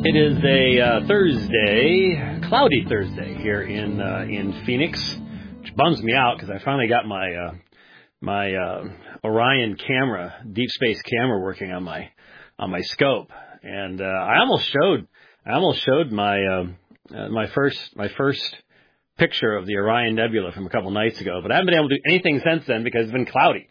It is a Thursday, cloudy Thursday here in Phoenix, which bums me out because I finally got my Orion camera, deep space camera, working on my scope, and I almost showed my first picture of the Orion Nebula from a couple nights ago, but I haven't been able to do anything since then because it's been cloudy.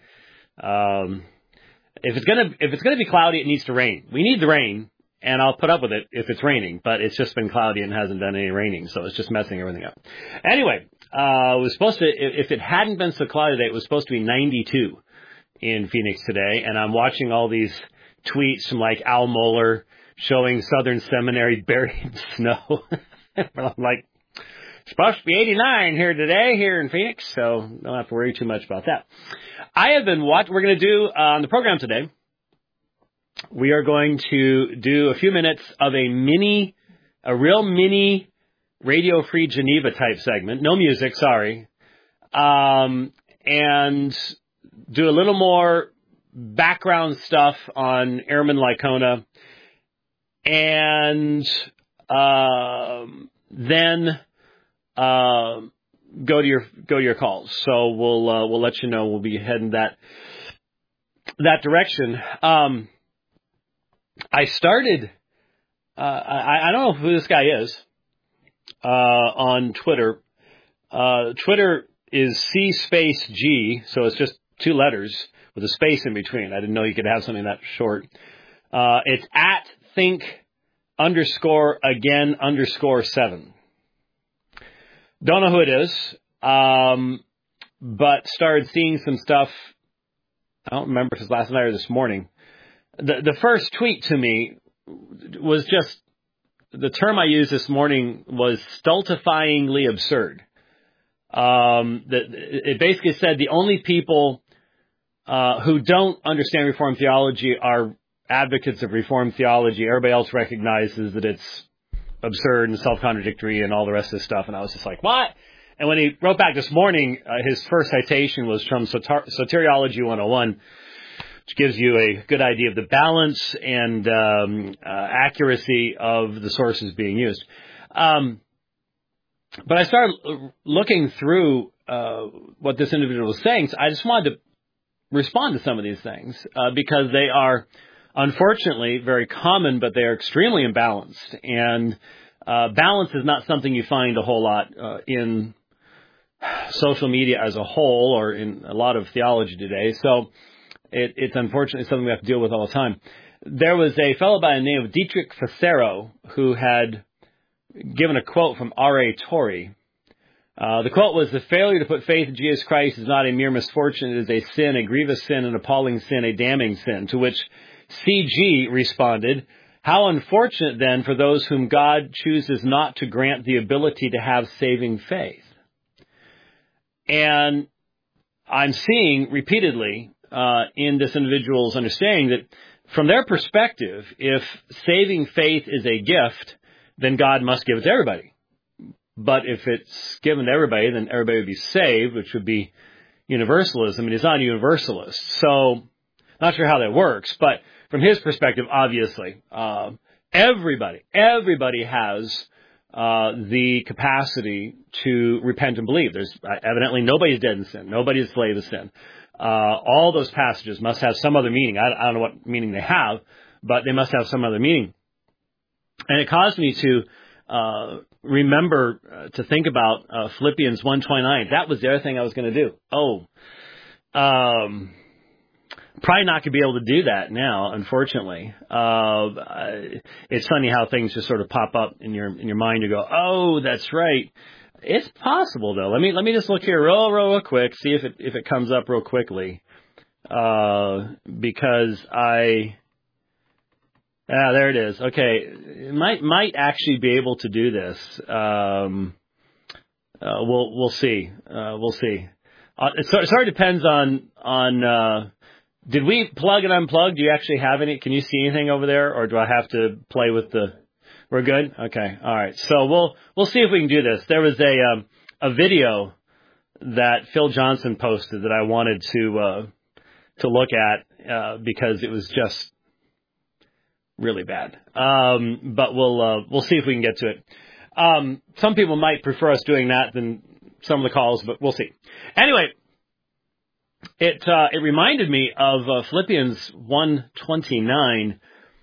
If it's gonna be cloudy, it needs to rain. We need the rain. And I'll put up with it if it's raining, but it's just been cloudy and hasn't done any raining, so it's just messing everything up. Anyway, it was supposed to, if it hadn't been so cloudy today, it was supposed to be 92 in Phoenix today, and I'm watching all these tweets from like Al Mohler showing Southern Seminary buried in snow. I'm like, it's supposed to be 89 here today, here in Phoenix, so don't have to worry too much about that. We're going to do on the program today, we are going to do a few minutes of a real mini Radio Free Geneva type segment. No music, sorry. And do a little more background stuff on Airman Lycona. And then go to your calls. So we'll let you know. We'll be heading that direction. I started, I don't know who this guy is, on Twitter. Twitter is C space G, so it's just two letters with a space in between. I didn't know you could have something that short. It's at think_again_7. Don't know who it is, but started seeing some stuff. I don't remember if it was last night or this morning. The first tweet to me was just, the term I used this morning was stultifyingly absurd. It basically said the only people who don't understand Reformed theology are advocates of Reformed theology. Everybody else recognizes that it's absurd and self-contradictory and all the rest of this stuff. And I was just like, what? And when he wrote back this morning, his first citation was from Soteriology 101, which gives you a good idea of the balance and accuracy of the sources being used. But I started looking through what this individual was saying. So I just wanted to respond to some of these things because they are, unfortunately, very common, but they are extremely imbalanced. And balance is not something you find a whole lot in social media as a whole or in a lot of theology today. So it's unfortunately something we have to deal with all the time. There was a fellow by the name of Dietrich Facero who had given a quote from R.A. Torrey. The quote was, "The failure to put faith in Jesus Christ is not a mere misfortune. It is a sin, a grievous sin, an appalling sin, a damning sin." To which C.G. responded, "How unfortunate then for those whom God chooses not to grant the ability to have saving faith." And I'm seeing repeatedly in this individual's understanding that from their perspective, if saving faith is a gift, then God must give it to everybody. But if it's given to everybody, then everybody would be saved, which would be universalism, and he's not a universalist. So, not sure how that works, but from his perspective, obviously, everybody has the capacity to repent and believe. There's evidently nobody's dead in sin. Nobody's a slave of sin. All those passages must have some other meaning. I don't know what meaning they have, but they must have some other meaning. And it caused me to remember to think about Philippians 1:29. That was the other thing I was going to do. Probably not going to be able to do that now, unfortunately. It's funny how things just sort of pop up in your mind. You go, oh, that's right. It's possible though. Let me just look here real quick, see if it comes up real quickly. Because there it is. Okay. Might actually be able to do this. We'll see. We'll see. It sort of depends on, did we plug and unplug? Do you actually have any? Can you see anything over there, or do I have to play with we're good? Okay. All right. So we'll see if we can do this. There was a video that Phil Johnson posted that I wanted to look at, because it was just really bad. But we'll see if we can get to it. Some people might prefer us doing that than some of the calls, but we'll see. Anyway, it reminded me of Philippians 1:29,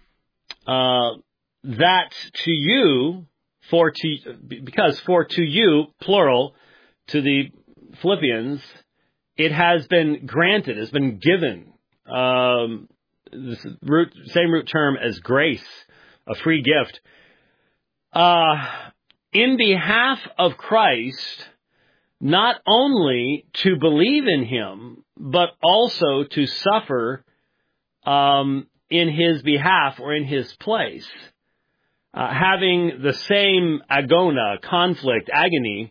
that to you, because to you, plural, to the Philippians, it has been granted, has been given, this same root term as grace, a free gift, in behalf of Christ, not only to believe in him, but also to suffer in his behalf or in his place, having the same agona, conflict, agony,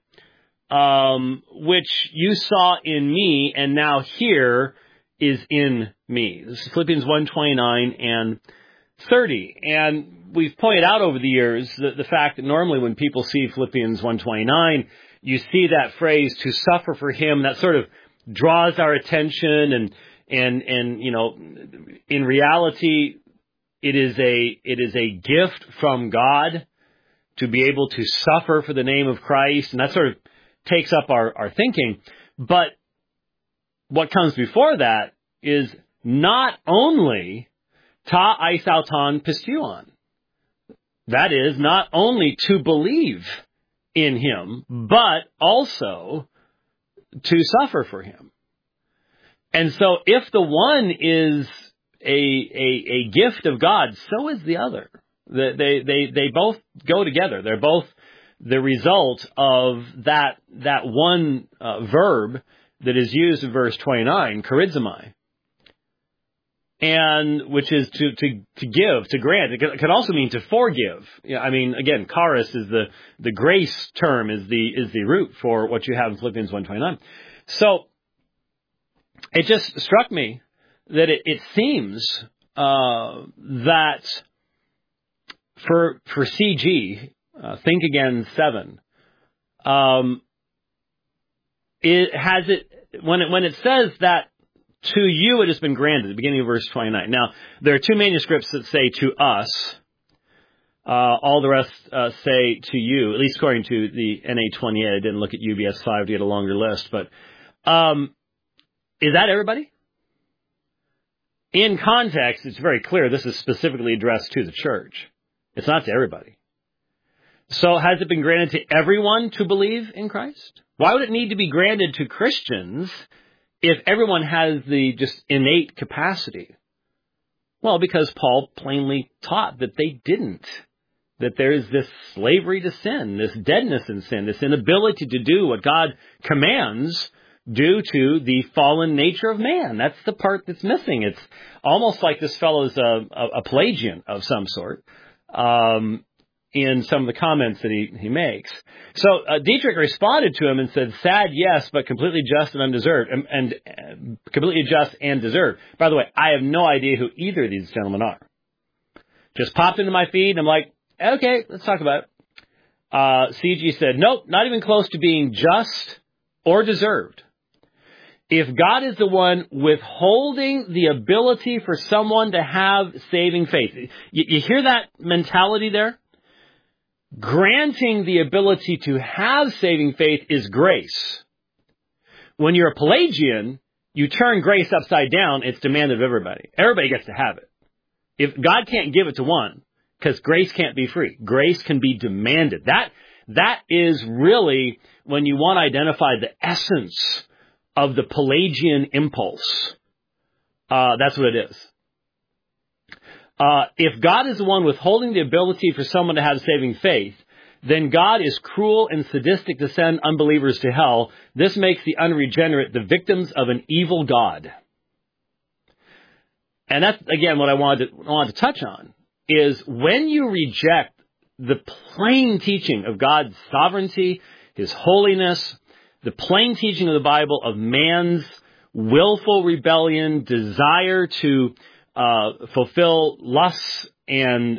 which you saw in me and now here is in me. This is Philippians 1:29 and 30. And we've pointed out over the years the fact that normally when people see Philippians 1:29, you see that phrase, to suffer for him, that sort of draws our attention, and you know, in reality, it is a gift from God to be able to suffer for the name of Christ, and that sort of takes up our thinking. But what comes before that is not only ta eisauton pisteuon. That is, not only to believe in him, but also to suffer for him. And so if the one is a gift of God, so is the other. They both go together. They're both the result of that one verb that is used in verse 29, charizomai, and which is to give, to grant. It can also mean to forgive. I mean, again, charis is the grace term, is the root for what you have in Philippians 1:29. So it just struck me that it seems that for CG, Think Again 7, when it says that to you it has been granted, at the beginning of verse 29. Now, there are two manuscripts that say to us. All the rest say to you, at least according to the NA28. I didn't look at UBS 5 to get a longer list, but is that everybody? In context, it's very clear this is specifically addressed to the church. It's not to everybody. So has it been granted to everyone to believe in Christ? Why would it need to be granted to Christians if everyone has the just innate capacity? Well, because Paul plainly taught that they didn't. That there is this slavery to sin, this deadness in sin, this inability to do what God commands due to the fallen nature of man. That's the part that's missing. It's almost like this fellow's a Pelagian of some sort. In some of the comments that he makes. So Dietrich responded to him and said, sad, yes, but completely just and undeserved, and completely just and deserved. By the way, I have no idea who either of these gentlemen are. Just popped into my feed, and I'm like, okay, let's talk about it. CG said, nope, not even close to being just or deserved. If God is the one withholding the ability for someone to have saving faith, you hear that mentality there? Granting the ability to have saving faith is grace. When you're a Pelagian, you turn grace upside down. It's demanded of everybody. Everybody gets to have it. If God can't give it to one, because grace can't be free. Grace can be demanded. That is really when you want to identify the essence of the Pelagian impulse. That's what it is. If God is the one withholding the ability for someone to have saving faith, then God is cruel and sadistic to send unbelievers to hell. This makes the unregenerate the victims of an evil God. And that's, again, what I wanted to touch on, is when you reject the plain teaching of God's sovereignty, his holiness, the plain teaching of the Bible of man's willful rebellion, desire to fulfill lusts and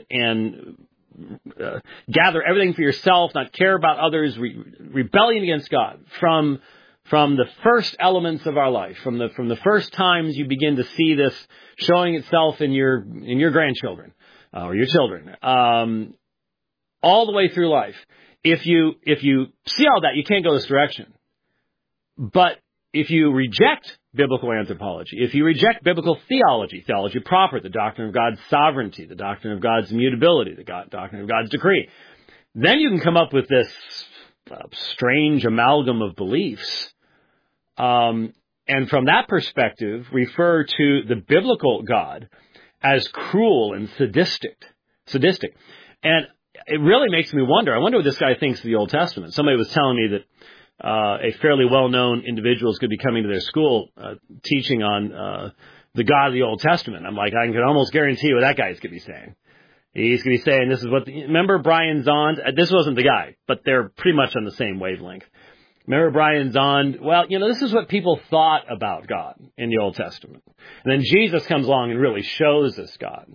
gather everything for yourself, not care about others, rebellion against God from the first elements of our life, from the first times you begin to see this showing itself in your grandchildren. or your children, all the way through life. If you see all that, you can't go this direction. But if you reject biblical anthropology, if you reject biblical theology proper, the doctrine of God's sovereignty, the doctrine of God's immutability, the doctrine of God's decree, then you can come up with this strange amalgam of beliefs. And from that perspective, refer to the biblical God as cruel and sadistic. And it really makes me wonder. I wonder what this guy thinks of the Old Testament. Somebody was telling me that a fairly well-known individual is going to be coming to their school teaching on the God of the Old Testament. I'm like, I can almost guarantee what that guy's going to be saying. He's going to be saying, this is what... remember Brian Zond? This wasn't the guy, but they're pretty much on the same wavelength. Remember Brian Zond? Well, this is what people thought about God in the Old Testament. And then Jesus comes along and really shows us God.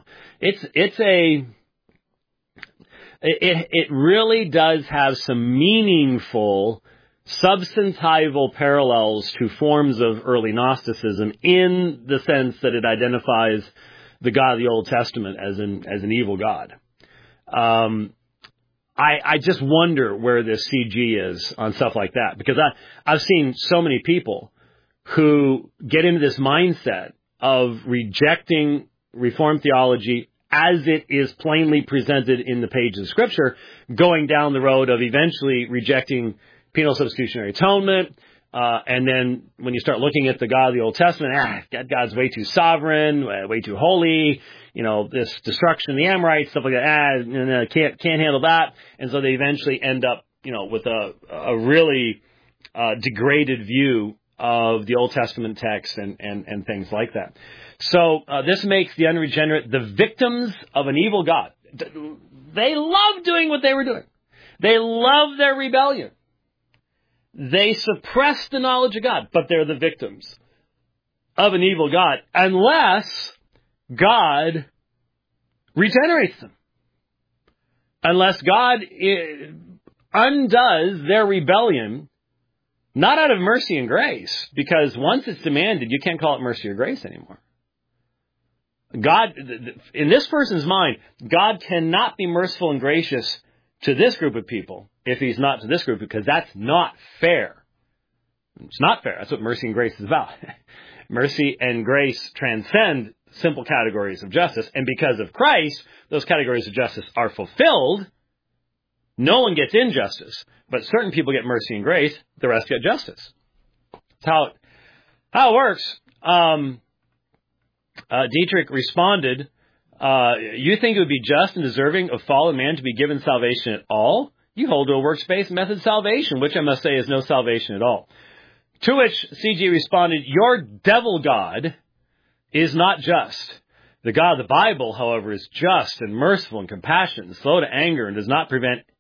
It really does have some meaningful, substantival parallels to forms of early Gnosticism in the sense that it identifies the God of the Old Testament as an evil God. I just wonder where this CG is on stuff like that, because I've seen so many people who get into this mindset of rejecting Reformed theology as it is plainly presented in the pages of Scripture, going down the road of eventually rejecting penal substitutionary atonement, and then when you start looking at the God of the Old Testament, God's way too sovereign, way too holy, this destruction of the Amorites, stuff like that, can't handle that, and so they eventually end up, with a really degraded view of the Old Testament text and things like that. So this makes the unregenerate the victims of an evil God. They love doing what they were doing. They love their rebellion. They suppress the knowledge of God, but they're the victims of an evil God unless God regenerates them. Unless God undoes their rebellion, not out of mercy and grace, because once it's demanded, you can't call it mercy or grace anymore. God, in this person's mind, God cannot be merciful and gracious to this group of people if he's not to this group, because that's not fair. It's not fair. That's what mercy and grace is about. Mercy and grace transcend simple categories of justice, and because of Christ, those categories of justice are fulfilled. No one gets injustice, but certain people get mercy and grace, the rest get justice. That's how it works. Dietrich responded, you think it would be just and deserving of fallen man to be given salvation at all? You hold to a works-based method salvation, which I must say is no salvation at all. To which C.G. responded, your devil God is not just. The God of the Bible, however, is just and merciful and compassionate and slow to anger and does not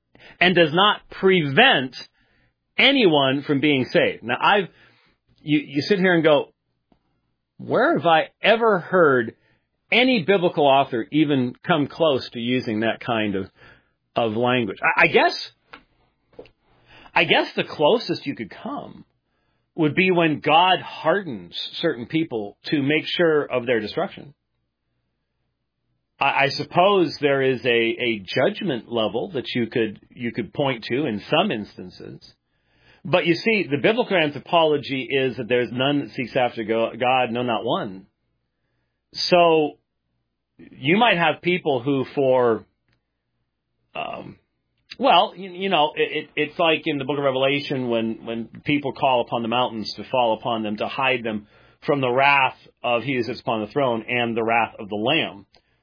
prevent anyone from being saved. Now, you sit here and go, where have I ever heard any biblical author even come close to using that kind of language? I guess the closest you could come would be when God hardens certain people to make sure of their destruction. I suppose there is a judgment level that you could point to in some instances. But you see, the biblical anthropology is that there's none that seeks after God, no, not one. So you might have people who it's like in the book of Revelation when people call upon the mountains to fall upon them, to hide them from the wrath of he who sits upon the throne and the wrath of the Lamb.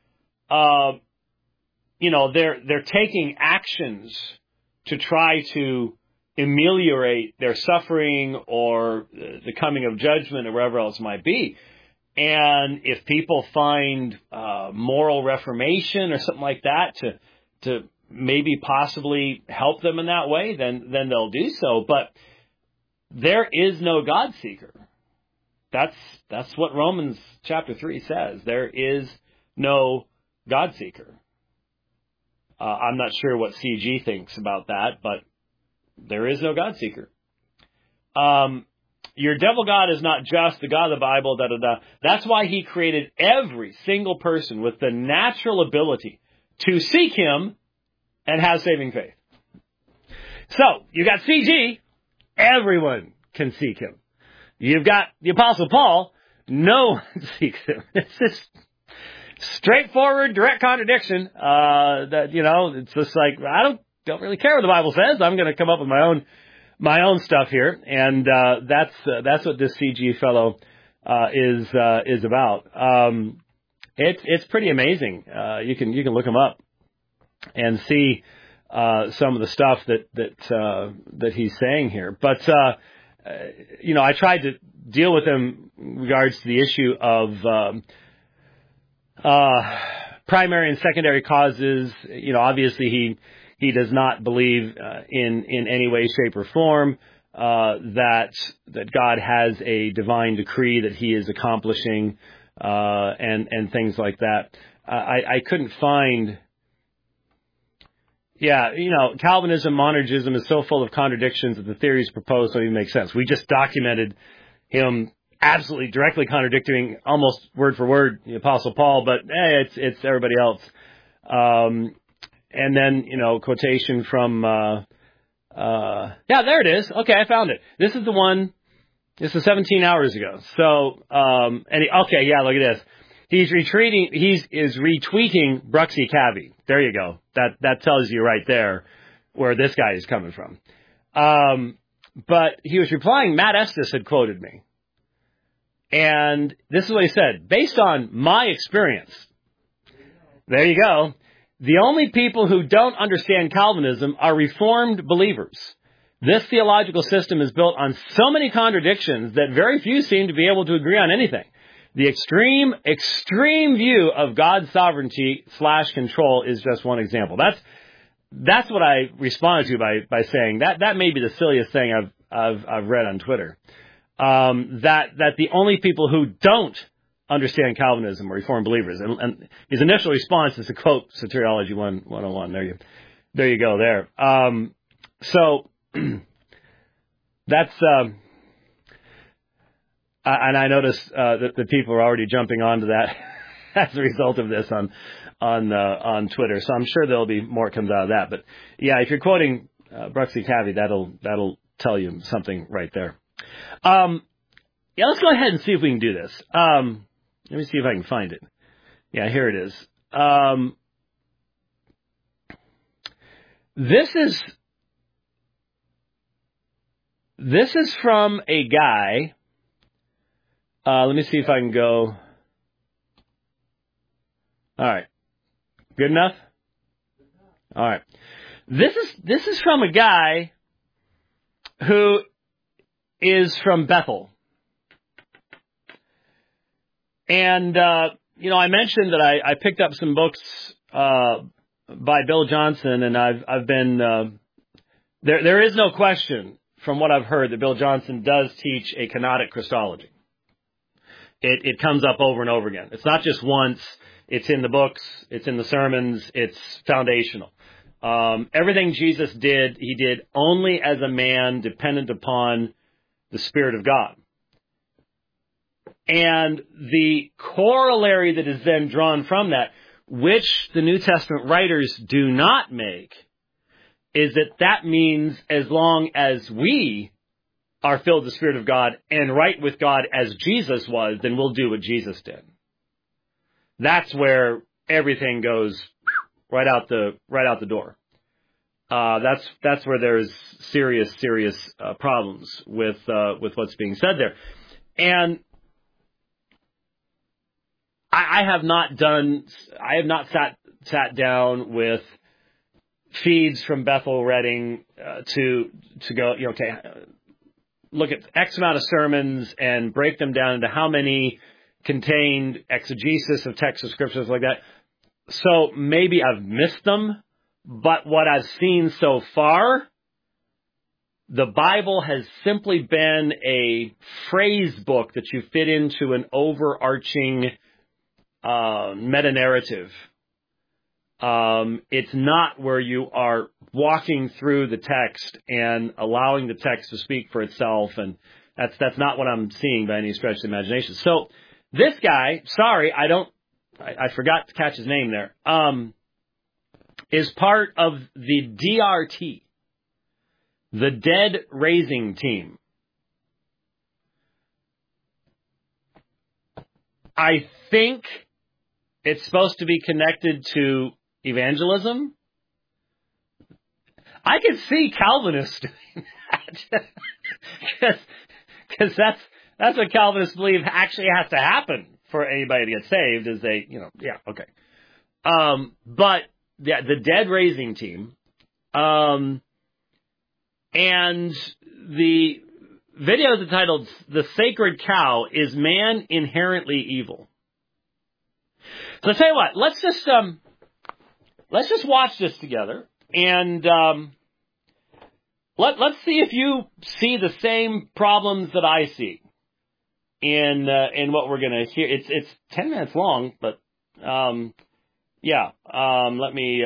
They're taking actions to try to ameliorate their suffering or the coming of judgment or wherever else it might be. And if people find moral reformation or something like that to maybe possibly help them in that way, then they'll do so. But there is no God seeker. That's what Romans chapter 3 says. There is no God seeker. I'm not sure what CG thinks about that, but there is no God seeker. Your devil God is not just the God of the Bible, da-da-da. That's why he created every single person with the natural ability to seek him and have saving faith. So, you got CG, everyone can seek him. You've got the Apostle Paul, no one seeks him. It's just straightforward, direct contradiction. It's just like, I don't really care what the Bible says. I'm going to come up with my own stuff here, and that's what this CG fellow is about. It's pretty amazing. You can look him up and see some of the stuff that he's saying here. But I tried to deal with him in regards to the issue of primary and secondary causes. Obviously he does not believe in any way, shape, or form that God has a divine decree that he is accomplishing and things like that. I couldn't find. Yeah, Calvinism, monergism is so full of contradictions that the theories proposed don't even make sense. We just documented him absolutely directly contradicting almost word for word the Apostle Paul, but it's everybody else. And then, quotation from, there it is. Okay, I found it. This is the one, this is 17 hours ago. So, look at this. He is retweeting Bruxy Cavey. There you go. That tells you right there where this guy is coming from. But he was replying, Matt Estes had quoted me. And this is what he said. Based on my experience, there you go. The only people who don't understand Calvinism are Reformed believers. This theological system is built on so many contradictions that very few seem to be able to agree on anything. The extreme view of God's sovereignty / control is just one example. That's what I responded to by saying that may be the silliest thing I've read on Twitter. That the only people who don't understand Calvinism are Reformed believers. And his initial response is to quote Soteriology 101. There you go there. So that's, and I noticed that the people are already jumping onto that as a result of this on Twitter. So I'm sure there'll be more comes out of that. But yeah, if you're quoting Bruxy Cavey, that'll tell you something right there. Let's go ahead and see if we can do this. Let me see if I can find it. Yeah, here it is. This is from a guy. Let me see if I can go. All right. Good enough? All right. This is from a guy who is from Bethel. And, I mentioned that I picked up some books by Bill Johnson, and I've been there is no question from what I've heard that Bill Johnson does teach a kenotic Christology. It comes up over and over again. It's not just once. It's in the books. It's in the sermons. It's foundational. Everything Jesus did, he did only as a man dependent upon the Spirit of God. And the corollary that is then drawn from that, which the New Testament writers do not make, is that means as long as we are filled with the Spirit of God and right with God as Jesus was, then we'll do what Jesus did. That's where everything goes right out the door. That's where there's serious problems with what's being said there. And I have not sat down with feeds from Bethel Redding to go, okay, look at X amount of sermons and break them down into how many contained exegesis of text of scriptures like that. So maybe I've missed them, but what I've seen so far, the Bible has simply been a phrase book that you fit into an overarching meta-narrative. It's not where you are walking through the text and allowing the text to speak for itself and That's not what I'm seeing by any stretch of the imagination. So this guy, sorry, I forgot to catch his name there, is part of the DRT, the Dead Raising Team. I think it's supposed to be connected to evangelism. I can see Calvinists doing that. Because that's what Calvinists believe actually has to happen for anybody to get saved is okay. But the Dead Raising Team, and the video is entitled "The Sacred Cow: Is Man Inherently Evil?" So I tell you what, let's just watch this together, and let's see if you see the same problems that I see in what we're going to hear. It's 10 minutes long, but let me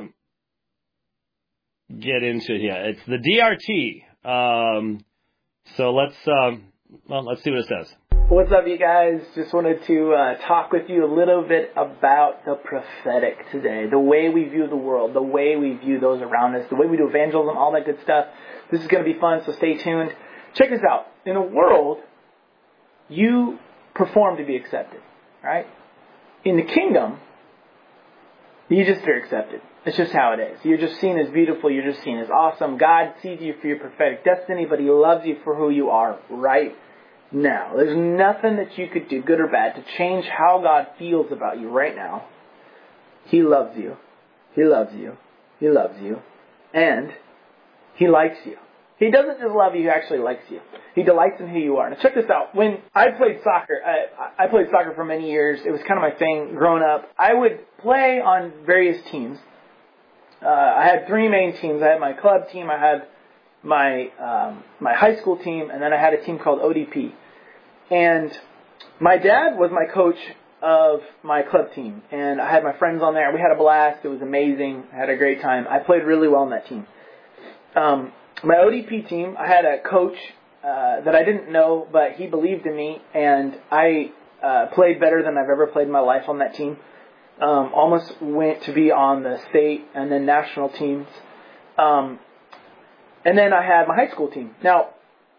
get into it. Yeah, it's the DRT. So let's see what it says. What's up, you guys? Just wanted to talk with you a little bit about the prophetic today, the way we view the world, the way we view those around us, the way we do evangelism, all that good stuff. This is going to be fun, so stay tuned. Check this out. In the world, you perform to be accepted, right? In the kingdom, you just are accepted. It's just how it is. You're just seen as beautiful. You're just seen as awesome. God sees you for your prophetic destiny, but He loves you for who you are right now. There's nothing that you could do, good or bad, to change how God feels about you right now. He loves you. He loves you. He loves you. And He likes you. He doesn't just love you, He actually likes you. He delights in who you are. Now check this out. When I played soccer, I played soccer for many years. It was kind of my thing growing up. I would play on various teams. I had three main teams. I had my club team, I had my high school team, and then I had a team called ODP. And my dad was my coach of my club team, and I had my friends on there. We had a blast. It was amazing. I had a great time. I played really well on that team. My ODP team, I had a coach that I didn't know, but he believed in me, and I played better than I've ever played in my life on that team. Almost went to be on the state and then national teams. And then I had my high school team. Now,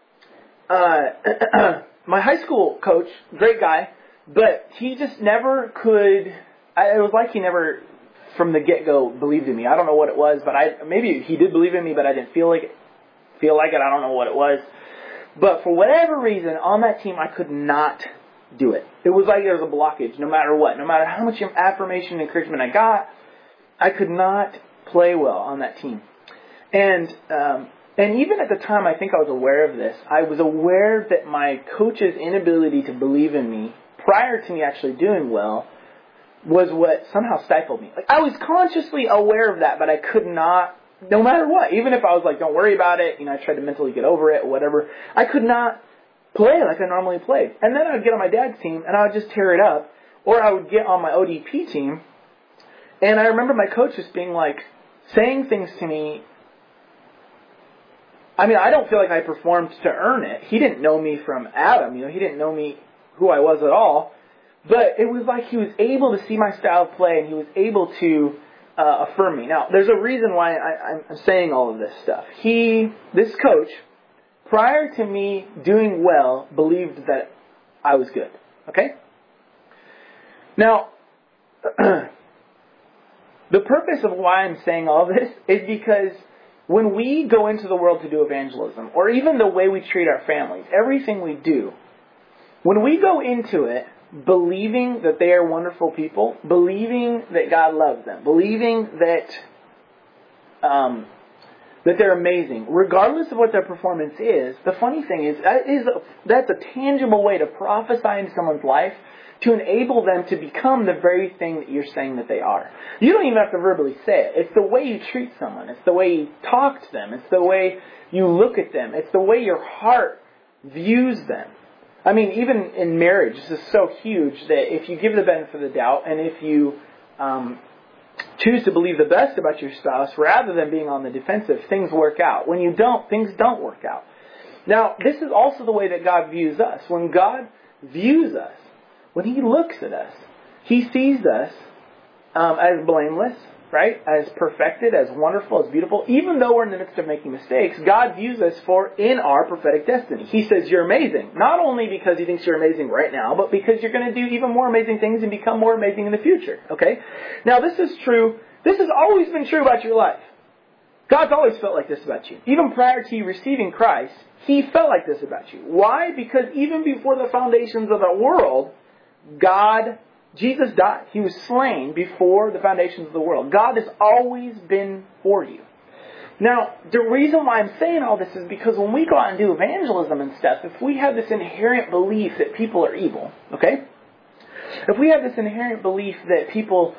my high school coach, great guy, but he just never could. It was like he never, from the get-go, believed in me. I don't know what it was, but maybe he did believe in me, but I didn't feel like it. I don't know what it was. But for whatever reason, on that team, I could not do it. It was like there was a blockage, no matter what. No matter how much affirmation and encouragement I got, I could not play well on that team. And even at the time, I think I was aware of this. I was aware that my coach's inability to believe in me prior to me actually doing well was what somehow stifled me. Like, I was consciously aware of that, but I could not, no matter what. Even if I was like, don't worry about it, I tried to mentally get over it or whatever, I could not play like I normally played. And then I would get on my dad's team and I would just tear it up. Or I would get on my ODP team, and I remember my coach just being like, saying things to me. I mean, I don't feel like I performed to earn it. He didn't know me from Adam, he didn't know me who I was at all. But it was like he was able to see my style of play, and he was able to affirm me. Now, there's a reason why I'm saying all of this stuff. This coach, prior to me doing well, believed that I was good. Okay? Now, the purpose of why I'm saying all this is because when we go into the world to do evangelism, or even the way we treat our families, everything we do, when we go into it believing that they are wonderful people, believing that God loves them, believing that they're amazing, regardless of what their performance is, the funny thing is that's a tangible way to prophesy into someone's life to enable them to become the very thing that you're saying that they are. You don't even have to verbally say it. It's the way you treat someone. It's the way you talk to them. It's the way you look at them. It's the way your heart views them. I mean, even in marriage, this is so huge that if you give the benefit of the doubt and if you choose to believe the best about your spouse rather than being on the defensive, things work out. When you don't, things don't work out. Now, this is also the way that God views us. When God views us, when He looks at us, He sees us as blameless, right? As perfected, as wonderful, as beautiful. Even though we're in the midst of making mistakes, God views us in our prophetic destiny. He says you're amazing. Not only because He thinks you're amazing right now, but because you're going to do even more amazing things and become more amazing in the future. Okay? Now, this is true. This has always been true about your life. God's always felt like this about you. Even prior to you receiving Christ, He felt like this about you. Why? Because even before the foundations of the world, Jesus died. He was slain before the foundations of the world. God has always been for you. Now, the reason why I'm saying all this is because when we go out and do evangelism and stuff, if we have this inherent belief that people are evil, okay? If we have this inherent belief that people,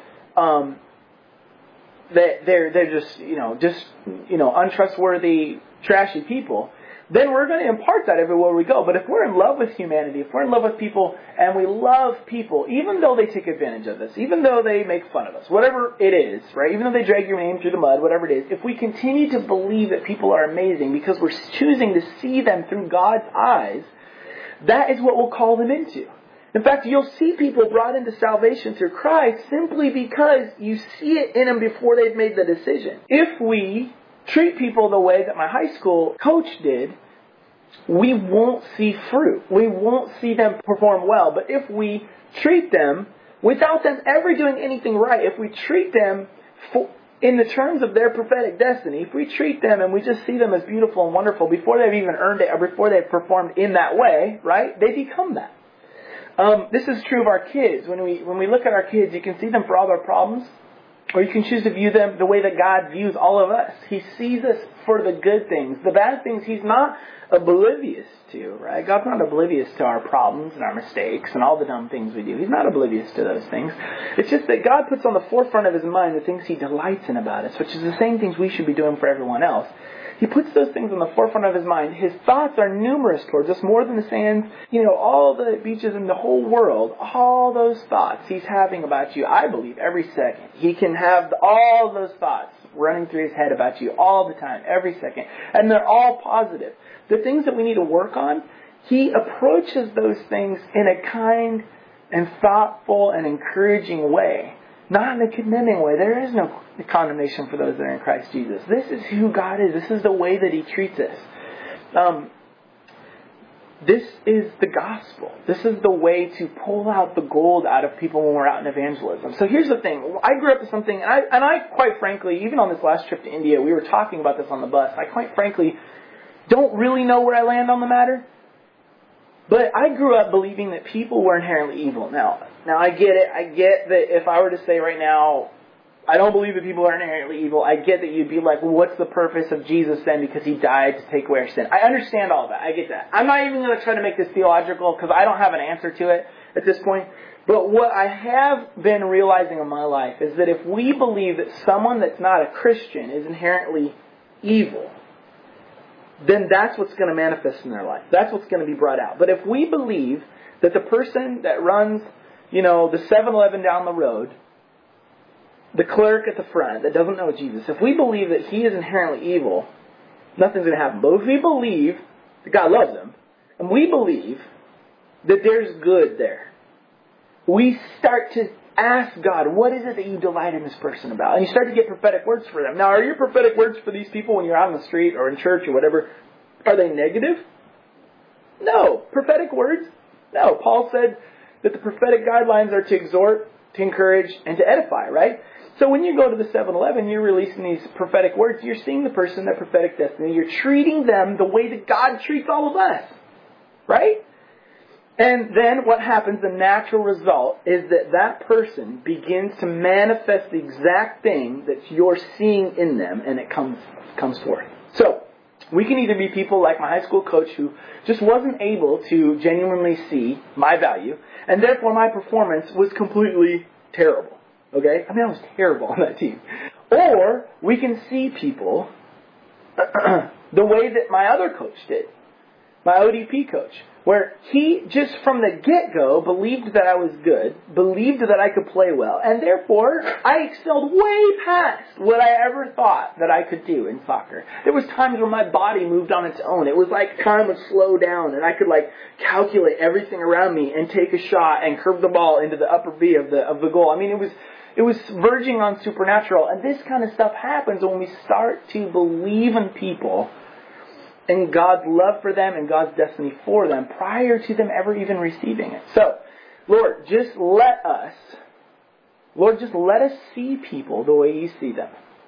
that they're just untrustworthy, trashy people, then we're going to impart that everywhere we go. But if we're in love with humanity, if we're in love with people, and we love people, even though they take advantage of us, even though they make fun of us, whatever it is, right? Even though they drag your name through the mud, whatever it is, if we continue to believe that people are amazing because we're choosing to see them through God's eyes, that is what we'll call them into. In fact, you'll see people brought into salvation through Christ simply because you see it in them before they've made the decision. If we treat people the way that my high school coach did, we won't see fruit. We won't see them perform well. But if we treat them without them ever doing anything right, if we treat them in the terms of their prophetic destiny, if we treat them and we just see them as beautiful and wonderful before they've even earned it or before they've performed in that way, right, they become that. This is true of our kids. When we look at our kids, you can see them for all their problems, or you can choose to view them the way that God views all of us. He sees us for the good things. The bad things He's not oblivious to, right? God's not oblivious to our problems and our mistakes and all the dumb things we do. He's not oblivious to those things. It's just that God puts on the forefront of His mind the things He delights in about us, which is the same things we should be doing for everyone else. He puts those things on the forefront of His mind. His thoughts are numerous towards us, more than the sands, all the beaches in the whole world. All those thoughts He's having about you, I believe, every second. He can have all those thoughts running through His head about you all the time, every second. And they're all positive. The things that we need to work on, He approaches those things in a kind and thoughtful and encouraging way. Not in a condemning way. There is no condemnation for those that are in Christ Jesus. This is who God is. This is the way that He treats us. This is the gospel. This is the way to pull out the gold out of people when we're out in evangelism. So here's the thing. I grew up with something, and I quite frankly, even on this last trip to India, we were talking about this on the bus. I quite frankly don't really know where I land on the matter. But I grew up believing that people were inherently evil. Now I get it. I get that if I were to say right now, I don't believe that people are inherently evil, I get that you'd be like, well, what's the purpose of Jesus then? Because He died to take away our sin. I understand all that. I get that. I'm not even going to try to make this theological because I don't have an answer to it at this point. But what I have been realizing in my life is that if we believe that someone that's not a Christian is inherently evil, then that's what's going to manifest in their life. That's what's going to be brought out. But if we believe that the person that runs, the 7-Eleven down the road, the clerk at the front that doesn't know Jesus, if we believe that he is inherently evil, nothing's going to happen. But if we believe that God loves him, and we believe that there's good there, we start to ask God, what is it that you delight in this person about? And you start to get prophetic words for them. Now, are your prophetic words for these people when you're out on the street or in church or whatever, are they negative? No. Prophetic words? No. Paul said that the prophetic guidelines are to exhort, to encourage, and to edify, right? So when you go to the 7-Eleven, you're releasing these prophetic words. You're seeing the person, their prophetic destiny. You're treating them the way that God treats all of us, right? And then what happens, the natural result, is that person begins to manifest the exact thing that you're seeing in them, and it comes forth. So, we can either be people like my high school coach who just wasn't able to genuinely see my value, and therefore my performance was completely terrible. Okay? I was terrible on that team. Or, we can see people the way that my other coach did. my ODP coach, where he just from the get-go believed that I was good, believed that I could play well, and therefore I excelled way past what I ever thought that I could do in soccer. There was times when my body moved on its own. It was like time would slow down and I could like calculate everything around me and take a shot and curve the ball into the upper V of the goal. I mean, it was verging on supernatural, and this kind of stuff happens when we start to believe in people and God's love for them and God's destiny for them prior to them ever even receiving it. So, Lord, just let us see people the way you see them.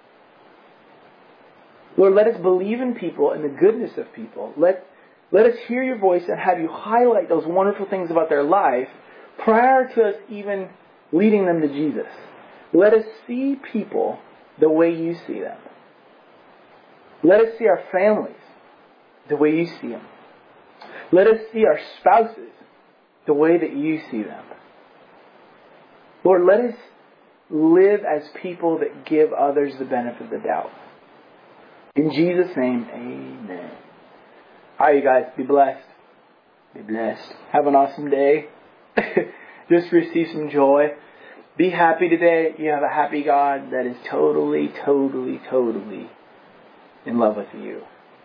Lord, let us believe in people and the goodness of people. Let us hear your voice and have you highlight those wonderful things about their life prior to us even leading them to Jesus. Let us see people the way you see them. Let us see our families the way you see them. Let us see our spouses the way that you see them. Lord, let us live as people that give others the benefit of the doubt. In Jesus' name, amen. All right, you guys, be blessed. Be blessed. Have an awesome day. Just receive some joy. Be happy today. You have a happy God that is totally, totally, totally in love with you.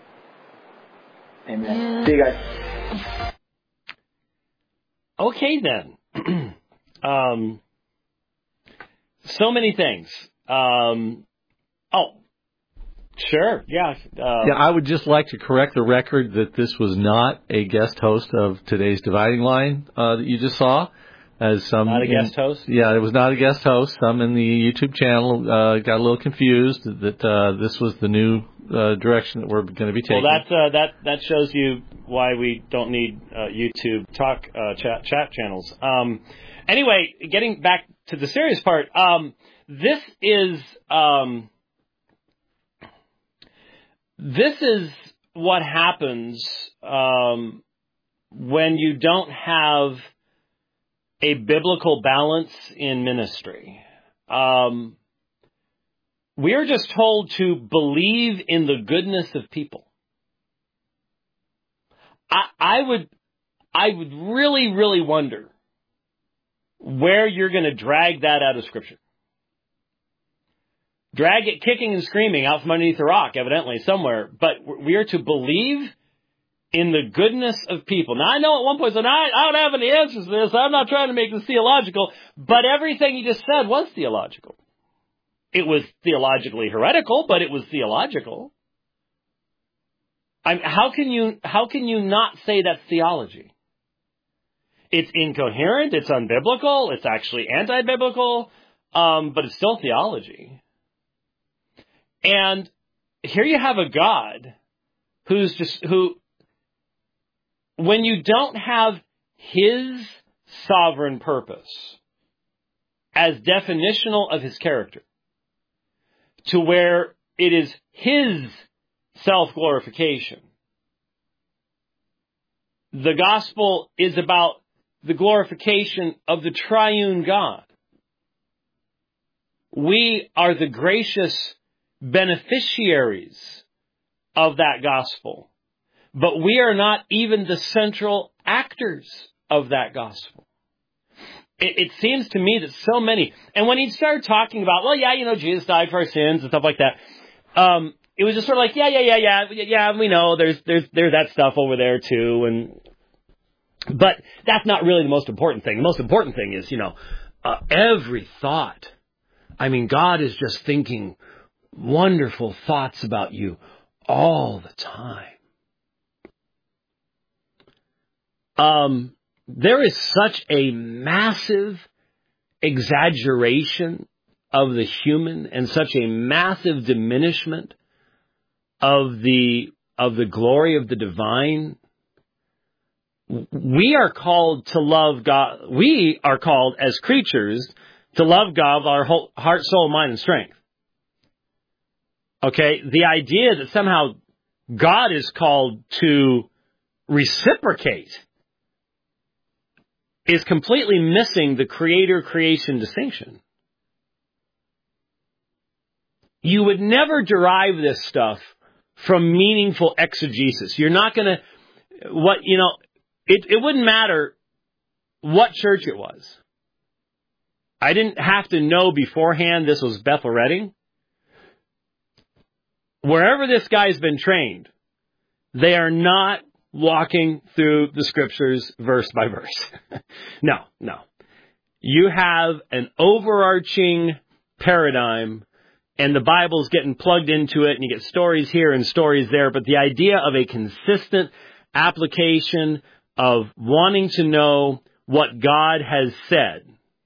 Amen. See you guys. Okay then. So many things. Sure. Yeah. I would just like to correct the record that this was not a guest host of today's Dividing Line that you just saw. As some not a guest host? Yeah, it was not a guest host. Some in the YouTube channel got a little confused that this was the new direction that we're going to be taking. Well, that shows you why we don't need YouTube talk chat channels. Anyway, getting back to the serious part, this is what happens when you don't have a biblical balance in ministry. We are just told to believe in the goodness of people. I would really, really wonder where you're going to drag that out of Scripture. Drag it kicking and screaming out from underneath the rock, evidently, somewhere. But we are to believe in the goodness of people. Now, I know at one point, I don't have any answers to this. I'm not trying to make this theological. But everything he just said was theological. It was theologically heretical, but it was theological. How can you not say that's theology? It's incoherent, it's unbiblical, it's actually anti-biblical, but it's still theology. And here you have a God who, when you don't have his sovereign purpose as definitional of his character, to where it is his self-glorification. The gospel is about the glorification of the triune God. We are the gracious beneficiaries of that gospel, but we are not even the central actors of that gospel. It seems to me that so many, and when he started talking about, Jesus died for our sins and stuff like that, it was just sort of like, yeah, we know there's that stuff over there too, but that's not really the most important thing. The most important thing is, every thought. I mean, God is just thinking wonderful thoughts about you all the time. There is such a massive exaggeration of the human and such a massive diminishment of the glory of the divine. We are called to love God. We are called as creatures to love God with our whole heart, soul, mind, and strength. Okay? The idea that somehow God is called to reciprocate is completely missing the creator-creation distinction. You would never derive this stuff from meaningful exegesis. You're not going to, it wouldn't matter what church it was. I didn't have to know beforehand this was Bethel Redding. Wherever this guy's been trained, they are not walking through the scriptures verse by verse. No. You have an overarching paradigm, and the Bible's getting plugged into it, and you get stories here and stories there, but the idea of a consistent application of wanting to know what God has said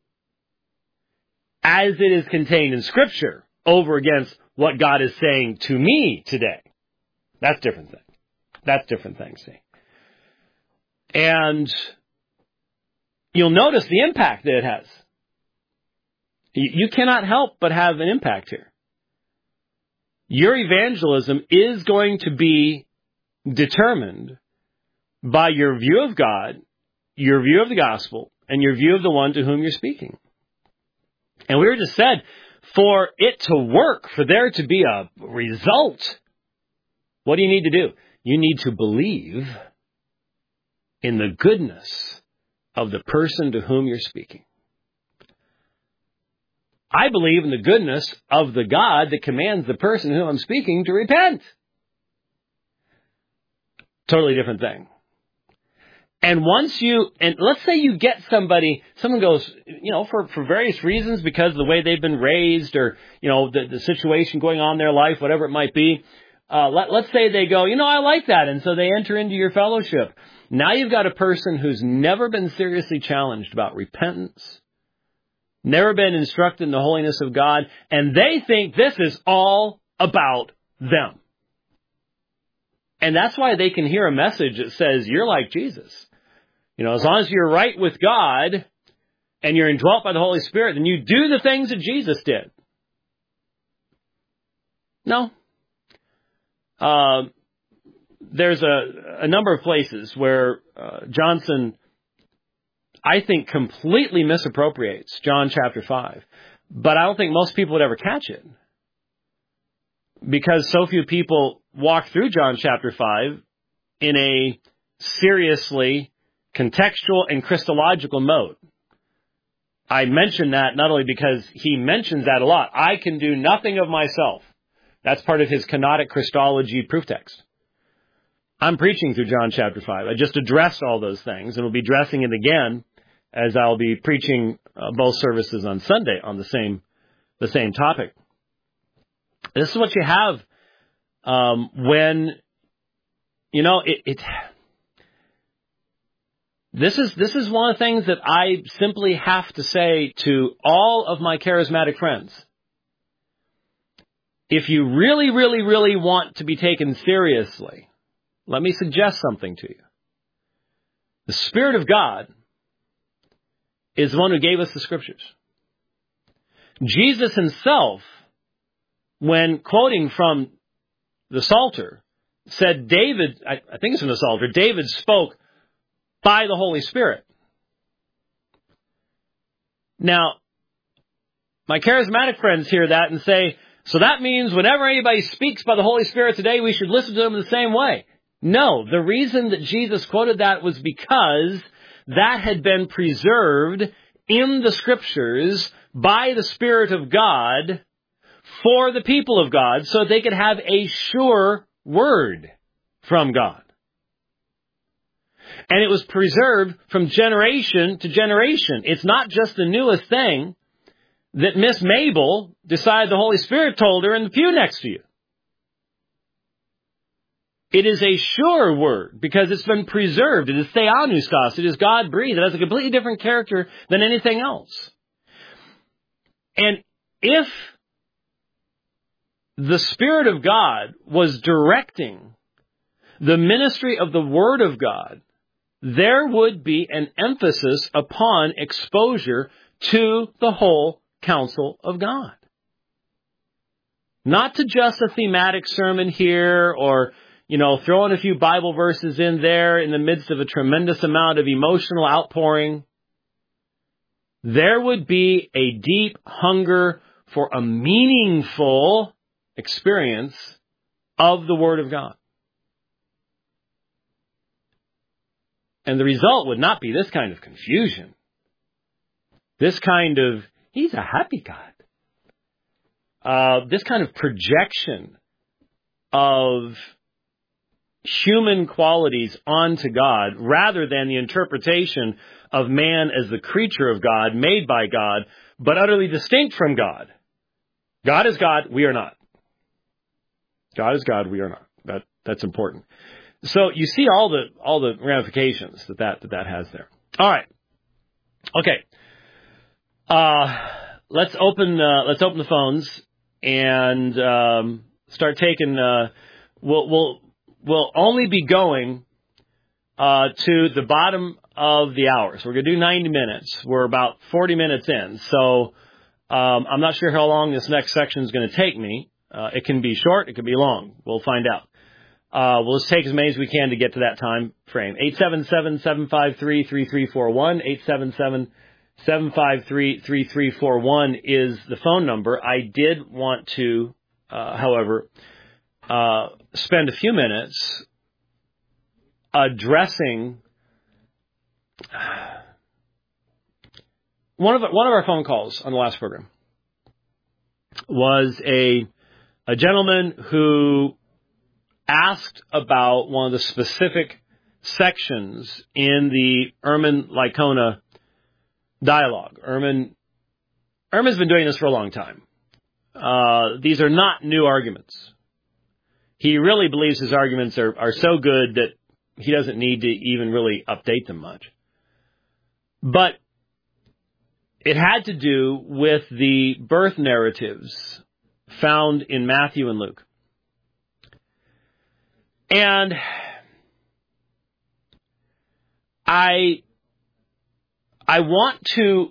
as it is contained in Scripture over against what God is saying to me today. That's a different thing. That's different things, see. And you'll notice the impact that it has. You cannot help but have an impact here. Your evangelism is going to be determined by your view of God, your view of the gospel, and your view of the one to whom you're speaking. And we were just said, for it to work, for there to be a result, what do you need to do? You need to believe in the goodness of the person to whom you're speaking. I believe in the goodness of the God that commands the person to whom I'm speaking to repent. Totally different thing. And let's say you get someone goes, for various reasons, because of the way they've been raised or, the situation going on in their life, whatever it might be. Let's say they go, I like that. And so they enter into your fellowship. Now you've got a person who's never been seriously challenged about repentance, never been instructed in the holiness of God, and they think this is all about them. And that's why they can hear a message that says, you're like Jesus. As long as you're right with God and you're indwelt by the Holy Spirit, then you do the things that Jesus did. No. There's a number of places where Johnson, I think, completely misappropriates John chapter 5. But I don't think most people would ever catch it, because so few people walk through John chapter 5 in a seriously contextual and Christological mode. I mention that not only because he mentions that a lot. I can do nothing of myself. That's part of his kenotic Christology proof text. I'm preaching through John chapter 5. I just addressed all those things, and will be addressing it again as I'll be preaching both services on Sunday on the same topic. This is what you have when, This is one of the things that I simply have to say to all of my charismatic friends. If you really, really, really want to be taken seriously, let me suggest something to you. The Spirit of God is the one who gave us the Scriptures. Jesus himself, when quoting from the Psalter, said David, I think it's in the Psalter, David spoke by the Holy Spirit. Now, my charismatic friends hear that and say, so that means whenever anybody speaks by the Holy Spirit today, we should listen to them in the same way. No, the reason that Jesus quoted that was because that had been preserved in the Scriptures by the Spirit of God for the people of God, so they could have a sure word from God. And it was preserved from generation to generation. It's not just the newest thing that Miss Mabel decided the Holy Spirit told her in the pew next to you. It is a sure word because it's been preserved. It is theopneustos. It is God-breathed. It has a completely different character than anything else. And if the Spirit of God was directing the ministry of the Word of God, there would be an emphasis upon exposure to the whole counsel of God. Not to just a thematic sermon here or, throw in a few Bible verses in there in the midst of a tremendous amount of emotional outpouring. There would be a deep hunger for a meaningful experience of the Word of God. And the result would not be this kind of confusion. This kind of, he's a happy God. This kind of projection of human qualities onto God rather than the interpretation of man as the creature of God, made by God, but utterly distinct from God. God is God, we are not. God is God, we are not. That's important. So you see all the ramifications that has there. All right. Okay. Let's open the phones and start taking. We'll only be going to the bottom of the hour. So we're going to do 90 minutes. We're about 40 minutes in. So I'm not sure how long this next section is going to take me. It can be short. It can be long. We'll find out. We'll just take as many as we can to get to that time frame. 877-753-3341. 877-753-3341 is the phone number. I did want to, however, spend a few minutes addressing one of our phone calls on the last program was a gentleman who asked about one of the specific sections in the Ehrman-Licona dialogue. Ehrman's been doing this for a long time. These are not new arguments. He really believes his arguments are so good that he doesn't need to even really update them much. But it had to do with the birth narratives found in Matthew and Luke. And I want to,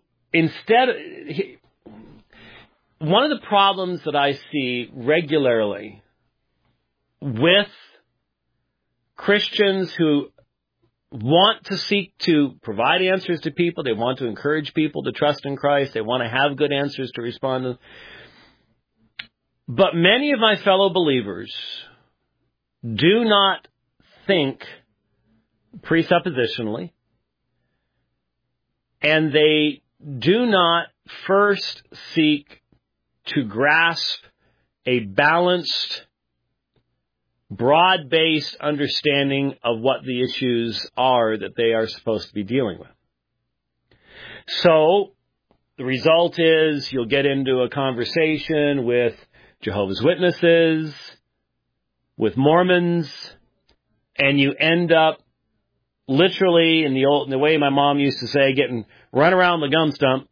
one of the problems that I see regularly with Christians who want to seek to provide answers to people, they want to encourage people to trust in Christ, they want to have good answers to respond to. But many of my fellow believers do not think presuppositionally, and they do not first seek to grasp a balanced, broad-based understanding of what the issues are that they are supposed to be dealing with. So, the result is you'll get into a conversation with Jehovah's Witnesses, with Mormons, and you end up literally, in the way my mom used to say, getting run around the gum stump,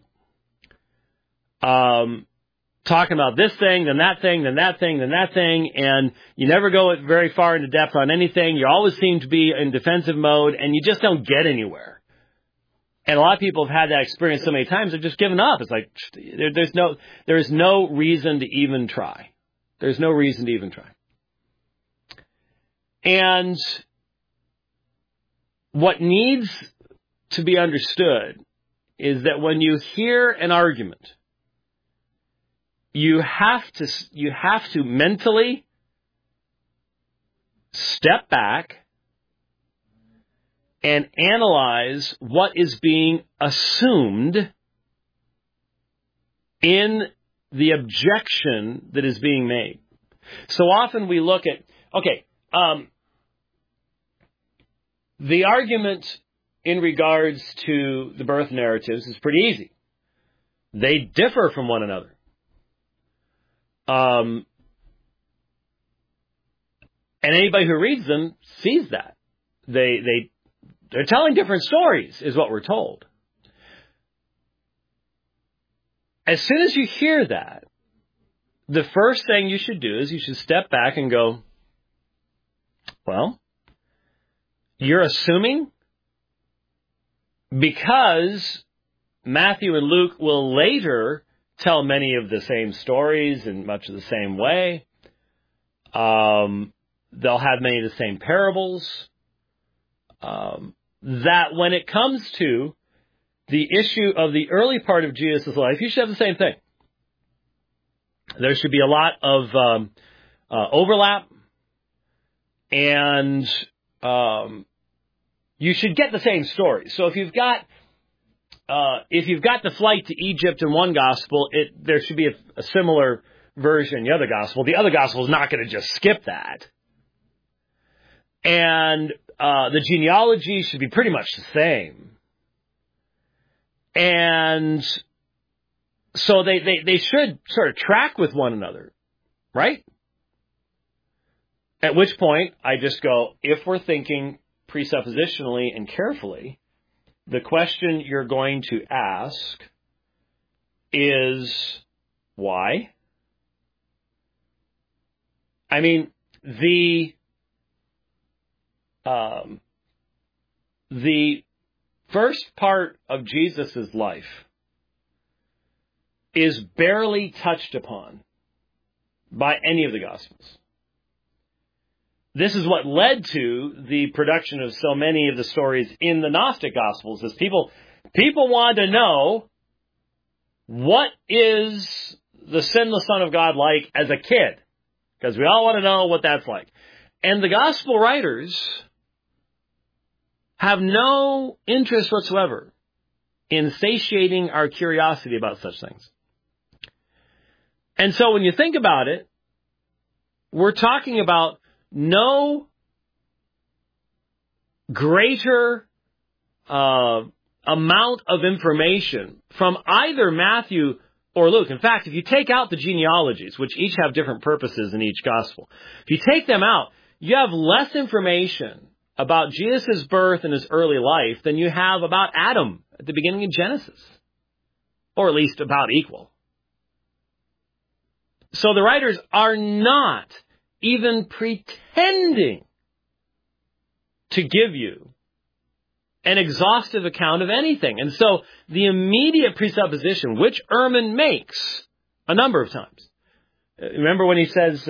talking about this thing, then that thing, then that thing, then that thing, and you never go very far into depth on anything. You always seem to be in defensive mode, and you just don't get anywhere. And a lot of people have had that experience so many times, they've just given up. It's like, there's no reason to even try. There's no reason to even try. And what needs to be understood is that when you hear an argument, you have to mentally step back and analyze what is being assumed in the objection that is being made. So often we look at, the argument in regards to the birth narratives is pretty easy. They differ from one another. And anybody who reads them sees that. They're telling different stories, is what we're told. As soon as you hear that, the first thing you should do is you should step back and go, well, you're assuming because Matthew and Luke will later tell many of the same stories in much of the same way. They'll have many of the same parables. That when it comes to the issue of the early part of Jesus' life, you should have the same thing. There should be a lot of overlap, and you should get the same story. So if you've got the flight to Egypt in one gospel, there should be a similar version in the other gospel. The other gospel is not going to just skip that. And the genealogy should be pretty much the same. And so they should sort of track with one another, right? At which point, I just go, if we're thinking presuppositionally and carefully, the question you're going to ask is, why? I mean, the first part of Jesus' life is barely touched upon by any of the Gospels. This is what led to the production of so many of the stories in the Gnostic Gospels, is people want to know, what is the sinless Son of God like as a kid? Because we all want to know what that's like. And the Gospel writers have no interest whatsoever in satiating our curiosity about such things. And so when you think about it, we're talking about no greater amount of information from either Matthew or Luke. In fact, if you take out the genealogies, which each have different purposes in each gospel, if you take them out, you have less information about Jesus' birth and his early life than you have about Adam at the beginning of Genesis, or at least about equal. So the writers are not even pretending to give you an exhaustive account of anything. And so the immediate presupposition, which Ehrman makes a number of times. Remember when he says,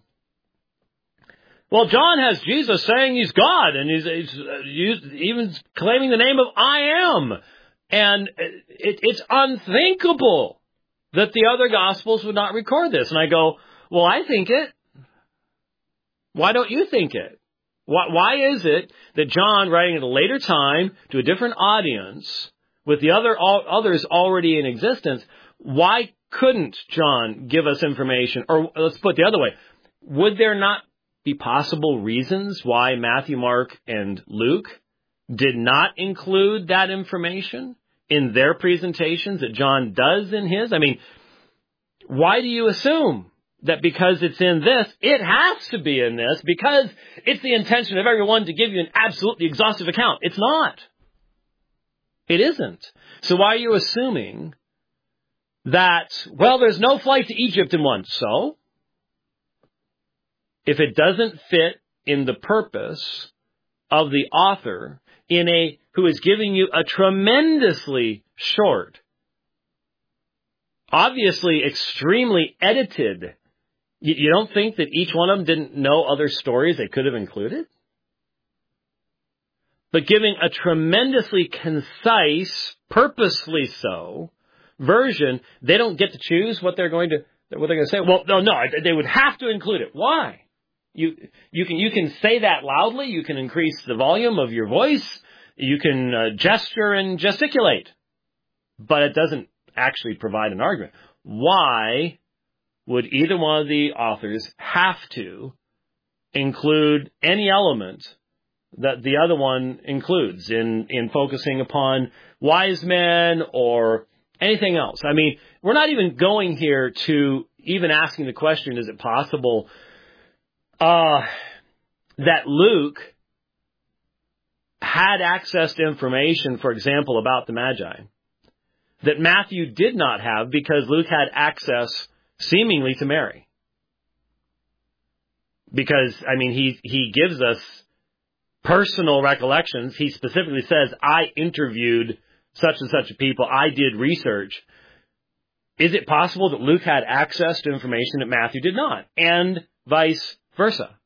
well, John has Jesus saying he's God, and he's even claiming the name of I am. And it's unthinkable that the other Gospels would not record this. And I go, well, I think it. Why don't you think it? Why is it that John, writing at a later time to a different audience, with the others already in existence, why couldn't John give us information? Or let's put it the other way. Would there not be possible reasons why Matthew, Mark, and Luke did not include that information in their presentations that John does in his? I mean, why do you assume that because it's in this, it has to be in this, because it's the intention of everyone to give you an absolutely exhaustive account? It's not. It isn't. So why are you assuming that, well, there's no flight to Egypt in one? So, if it doesn't fit in the purpose of the author who is giving you a tremendously short, obviously extremely edited, you don't think that each one of them didn't know other stories they could have included? But giving a tremendously concise, purposely so, version, they don't get to choose what they're going to say. Well, no, they would have to include it. Why? You can say that loudly. You can increase the volume of your voice. You can gesture and gesticulate. But it doesn't actually provide an argument. Why would either one of the authors have to include any element that the other one includes in focusing upon wise men or anything else? I mean, we're not even going here to even asking the question, is it possible that Luke had access to information, for example, about the Magi, that Matthew did not have because Luke had access seemingly to Mary? Because, I mean, he gives us personal recollections. He specifically says, I interviewed such and such people. I did research. Is it possible that Luke had access to information that Matthew did not? And vice versa.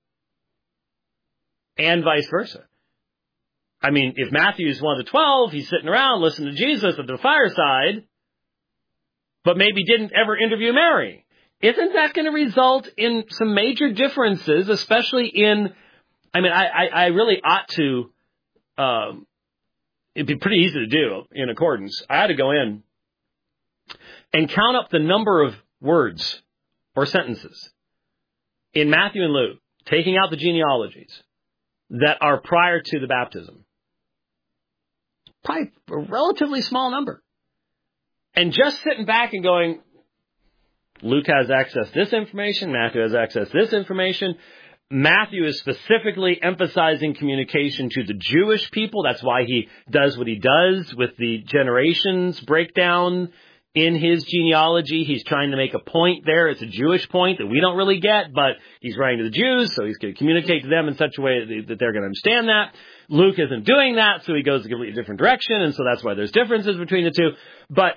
And vice versa. I mean, if Matthew is one of the 12, he's sitting around listening to Jesus at the fireside, but maybe didn't ever interview Mary. Isn't that going to result in some major differences, especially in, I mean, I really ought to it'd be pretty easy to do in accordance. I had to go in and count up the number of words or sentences in Matthew and Luke, taking out the genealogies, that are prior to the baptism. Probably a relatively small number. And just sitting back and going, Luke has access to this information, Matthew has access to this information. Matthew is specifically emphasizing communication to the Jewish people. That's why he does what he does with the generations breakdown in his genealogy. He's trying to make a point there. It's a Jewish point that we don't really get, but he's writing to the Jews, so he's going to communicate to them in such a way that they're going to understand that. Luke isn't doing that, so he goes a completely different direction, and so that's why there's differences between the two. But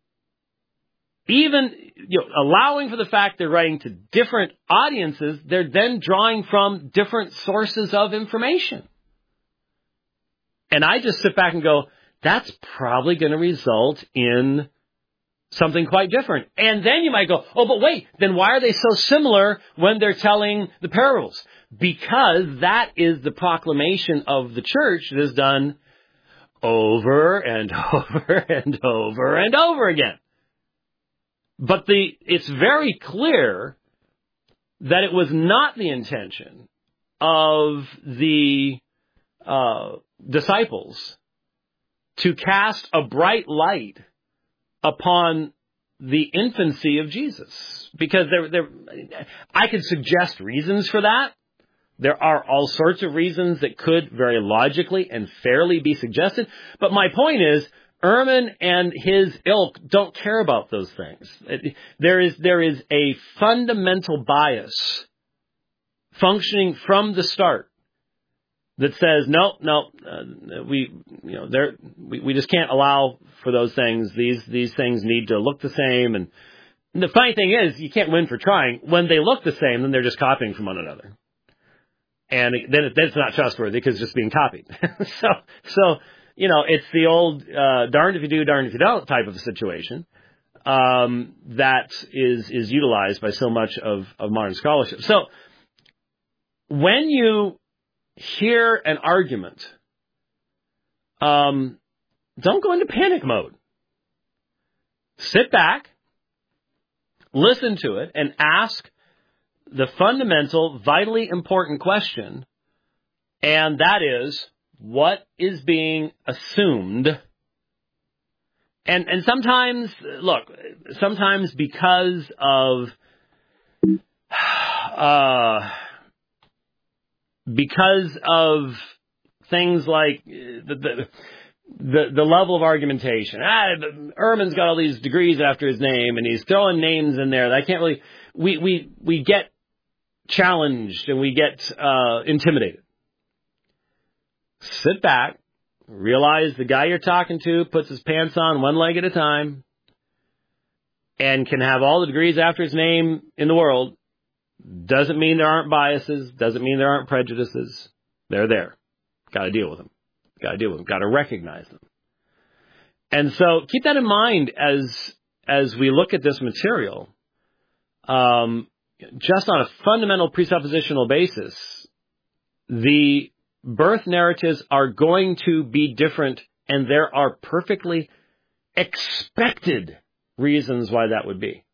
even allowing for the fact they're writing to different audiences, they're then drawing from different sources of information. And I just sit back and go, that's probably going to result in something quite different. And then you might go, oh, but wait, then why are they so similar when they're telling the parables? Because that is the proclamation of the church that is done over and over and over and over again. But it's very clear that it was not the intention of the disciples to cast a bright light upon the infancy of Jesus. Because I could suggest reasons for that. There are all sorts of reasons that could very logically and fairly be suggested. But my point is, Ehrman and his ilk don't care about those things. There is a fundamental bias functioning from the start that says we just can't allow for those things. These things need to look the same. And the funny thing is, you can't win for trying. When they look the same, then they're just copying from one another, and then it's not trustworthy because it's just being copied. So. It's the old darned if you do, darned if you don't type of a situation that is utilized by so much of modern scholarship. So when you hear an argument, don't go into panic mode. Sit back, listen to it, and ask the fundamental, vitally important question, and that is, what is being assumed? And sometimes because of things like the level of argumentation. Ehrman's got all these degrees after his name, and he's throwing names in there that I can't really. We get challenged and we get intimidated. Sit back, realize the guy you're talking to puts his pants on one leg at a time and can have all the degrees after his name in the world. Doesn't mean there aren't biases. Doesn't mean there aren't prejudices. They're there. Got to deal with them. Got to recognize them. And so keep that in mind as we look at this material. Just on a fundamental presuppositional basis, the birth narratives are going to be different, and there are perfectly expected reasons why that would be.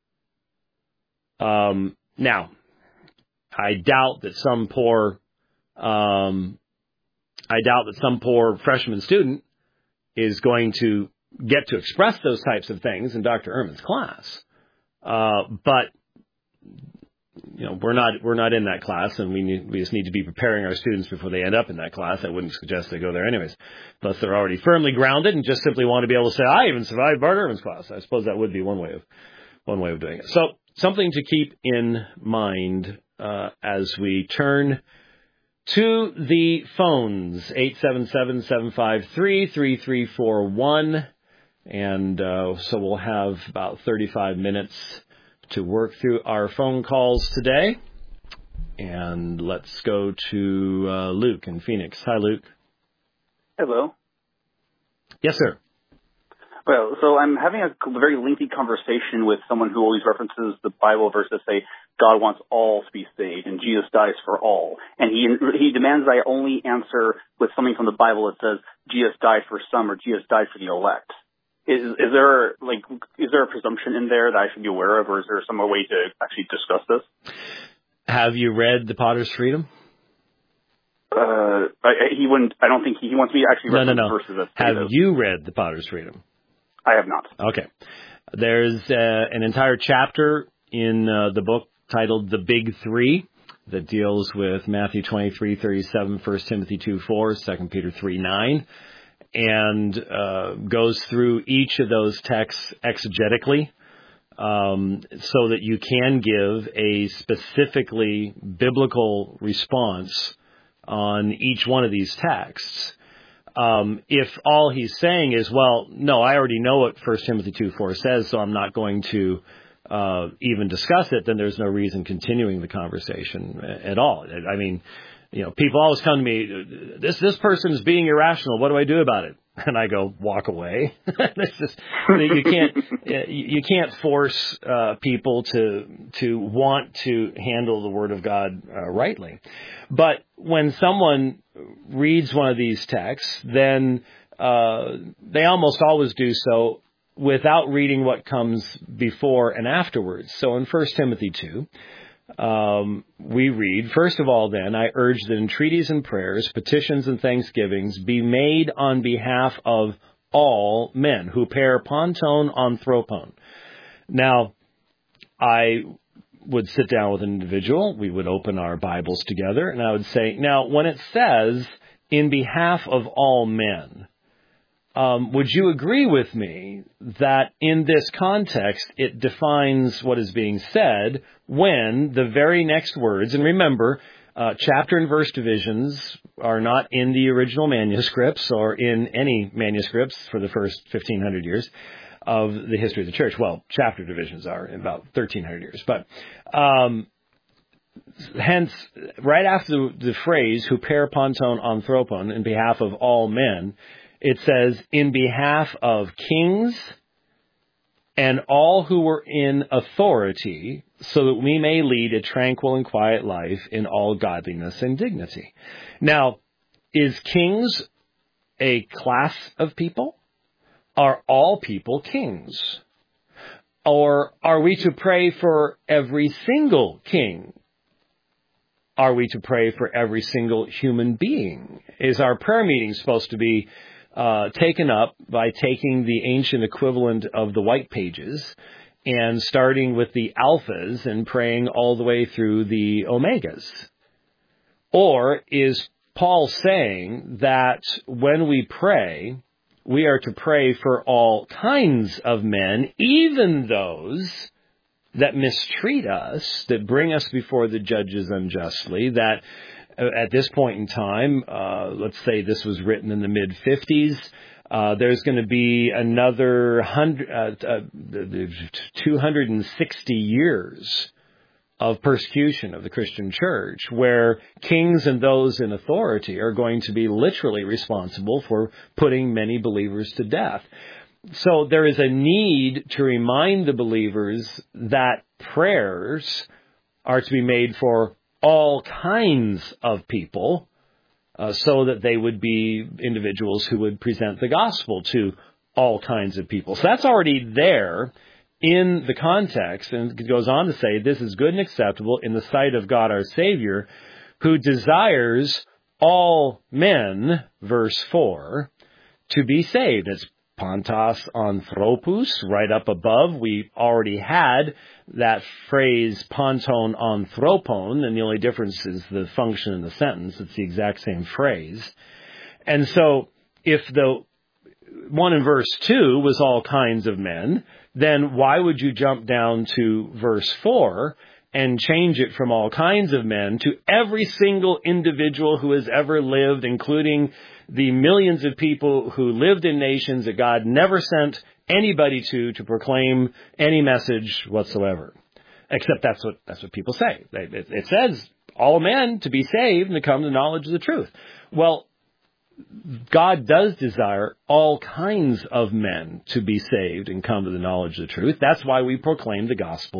Now, I doubt that some poor freshman student is going to get to express those types of things in Dr. Ehrman's class. But we're not in that class, and we just need to be preparing our students before they end up in that class. I wouldn't suggest they go there anyways, unless they're already firmly grounded and just simply want to be able to say, I even survived Bart Ehrman's class. I suppose that would be one way of doing it. So something to keep in mind as we turn to the phones, 877-753-3341, and so we'll have about 35 minutes to work through our phone calls today. And let's go to Luke in Phoenix. Hi, Luke. Hello. Yes, sir. Well, so I'm having a very lengthy conversation with someone who always references the Bible versus, say, God wants all to be saved, and Jesus dies for all. And he demands that I only answer with something from the Bible that says Jesus died for some or Jesus died for the elect. Is there a presumption in there that I should be aware of, or is there some way to actually discuss this? Have you read The Potter's Freedom? He wouldn't. I don't think he wants me to actually reference verses. That have you read The Potter's Freedom? I have not. Okay. There's an entire chapter in the book titled The Big Three that deals with Matthew 23:37, 1 Timothy 2:4, 2 Peter 3:9, and goes through each of those texts exegetically, so that you can give a specifically biblical response on each one of these texts. If all he's saying is, well, no, I already know what 1 Timothy 2:4 says, so I'm not going to even discuss it, then there's no reason continuing the conversation at all. I mean, people always come to me, this person is being irrational. What do I do about it? And I go, walk away. It's just, you can't force people to want to handle the Word of God rightly. But when someone reads one of these texts, then they almost always do so without reading what comes before and afterwards. So in 1 Timothy 2, we read, "First of all, then, I urge that entreaties and prayers, petitions and thanksgivings be made on behalf of all men, huper panton anthropon." Now, I would sit down with an individual, we would open our Bibles together, and I would say, now, when it says, in behalf of all men, would you agree with me that in this context it defines what is being said when the very next words, and remember, chapter and verse divisions are not in the original manuscripts or in any manuscripts for the first 1,500 years of the history of the church. Well, chapter divisions are in about 1,300 years. But hence, right after the phrase, huper panton anthropon, in behalf of all men, it says, in behalf of kings and all who were in authority, so that we may lead a tranquil and quiet life in all godliness and dignity. Now, is kings a class of people? Are all people kings? Or are we to pray for every single king? Are we to pray for every single human being? Is our prayer meeting supposed to be taken up by taking the ancient equivalent of the white pages and starting with the alphas and praying all the way through the omegas? Or is Paul saying that when we pray, we are to pray for all kinds of men, even those that mistreat us, that bring us before the judges unjustly, that at this point in time, let's say this was written in the mid-50s, there's going to be another 260 years of persecution of the Christian church, where kings and those in authority are going to be literally responsible for putting many believers to death. So there is a need to remind the believers that prayers are to be made for all kinds of people, so that they would be individuals who would present the gospel to all kinds of people. So that's already there in the context, and it goes on to say, this is good and acceptable in the sight of God our Savior, who desires all men, verse 4, to be saved. It's Pantos anthropos, right up above. We already had that phrase panton anthropon, and the only difference is the function in the sentence. It's the exact same phrase. And so if the one in verse 2 was all kinds of men, then why would you jump down to verse 4 and change it from all kinds of men to every single individual who has ever lived, including the millions of people who lived in nations that God never sent anybody to proclaim any message whatsoever? Except that's what people say. It says all men to be saved and to come to the knowledge of the truth. Well, God does desire all kinds of men to be saved and come to the knowledge of the truth. That's why we proclaim the gospel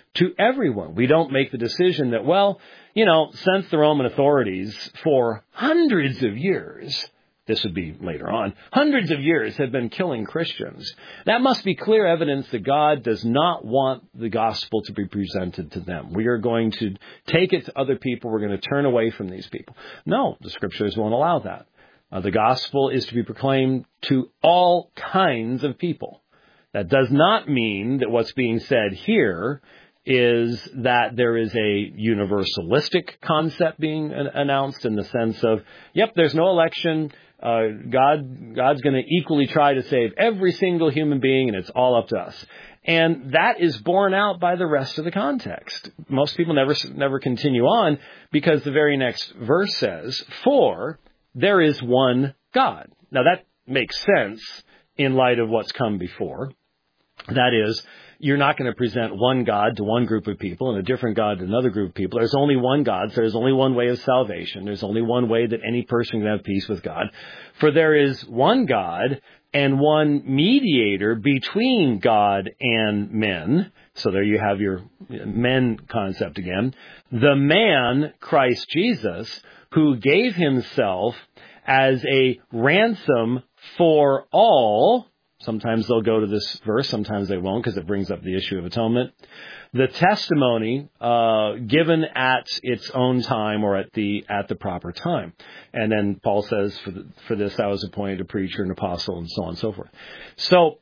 to everyone. We don't make the decision that, well, since the Roman authorities for hundreds of years, this would be later on, hundreds of years have been killing Christians. That must be clear evidence that God does not want the gospel to be presented to them. We are going to take it to other people. We're going to turn away from these people. No, the scriptures won't allow that. The gospel is to be proclaimed to all kinds of people. That does not mean that what's being said here is that there is a universalistic concept being announced in the sense of, yep, there's no election. God's going to equally try to save every single human being, and it's all up to us. And that is borne out by the rest of the context. Most people never continue on because the very next verse says, "For there is one God." Now that makes sense in light of what's come before. That is, you're not going to present one God to one group of people and a different God to another group of people. There's only one God, so there's only one way of salvation. There's only one way that any person can have peace with God. For there is one God and one mediator between God and men. So there you have your men concept again. The man, Christ Jesus, who gave himself as a ransom for all. Sometimes they'll go to this verse, sometimes they won't, because it brings up the issue of atonement. The testimony given at its own time or at the proper time. And then Paul says, for this I was appointed a preacher, an apostle, and so on and so forth. So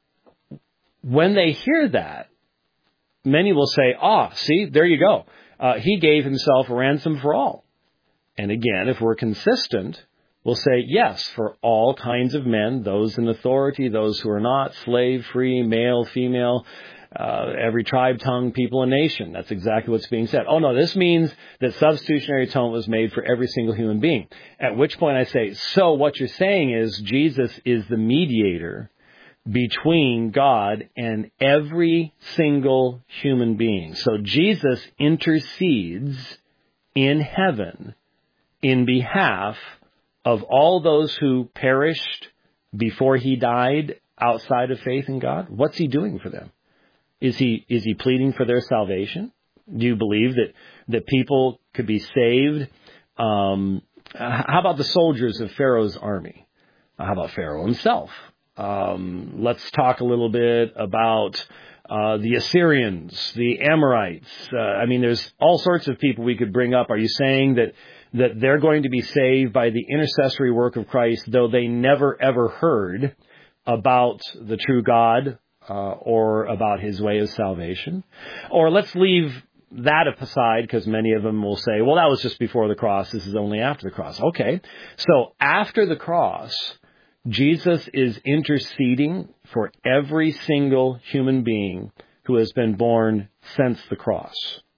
when they hear that, many will say, see, there you go. He gave himself a ransom for all. And again, if we're consistent, we'll say, yes, for all kinds of men, those in authority, those who are not, slave, free, male, female, every tribe, tongue, people, and nation. That's exactly what's being said. Oh, no, this means that substitutionary atonement was made for every single human being. At which point I say, so what you're saying is Jesus is the mediator between God and every single human being. So Jesus intercedes in heaven in behalf of all those who perished before he died outside of faith in God. What's he doing for them? Is he pleading for their salvation? Do you believe that people could be saved? How about the soldiers of Pharaoh's army? How about Pharaoh himself? Let's talk a little bit about the Assyrians, the Amorites. There's all sorts of people we could bring up. Are you saying that they're going to be saved by the intercessory work of Christ, though they never, ever heard about the true God or about his way of salvation? Or let's leave that aside, because many of them will say, well, that was just before the cross. This is only after the cross. Okay, so after the cross, Jesus is interceding for every single human being who has been born since the cross.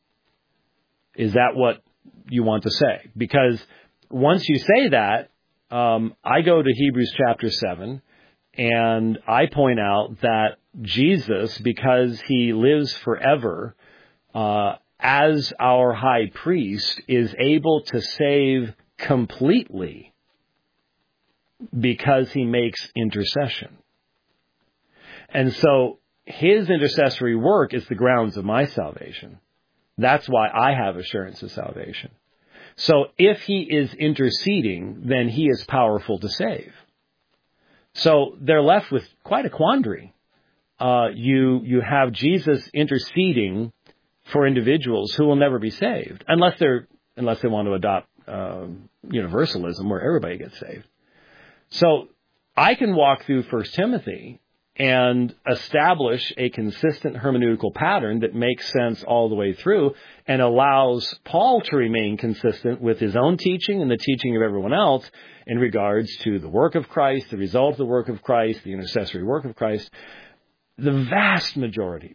Is that what you want to say? Because once you say that, I go to Hebrews chapter 7, and I point out that Jesus, because he lives forever, as our high priest, is able to save completely because he makes intercession. And so his intercessory work is the grounds of my salvation. That's why I have assurance of salvation. So if he is interceding, then he is powerful to save. So they're left with quite a quandary. You have Jesus interceding for individuals who will never be saved, unless they want to adopt universalism where everybody gets saved. So I can walk through 1 Timothy and establish a consistent hermeneutical pattern that makes sense all the way through and allows Paul to remain consistent with his own teaching and the teaching of everyone else in regards to the work of Christ, the result of the work of Christ, the intercessory work of Christ. The vast majority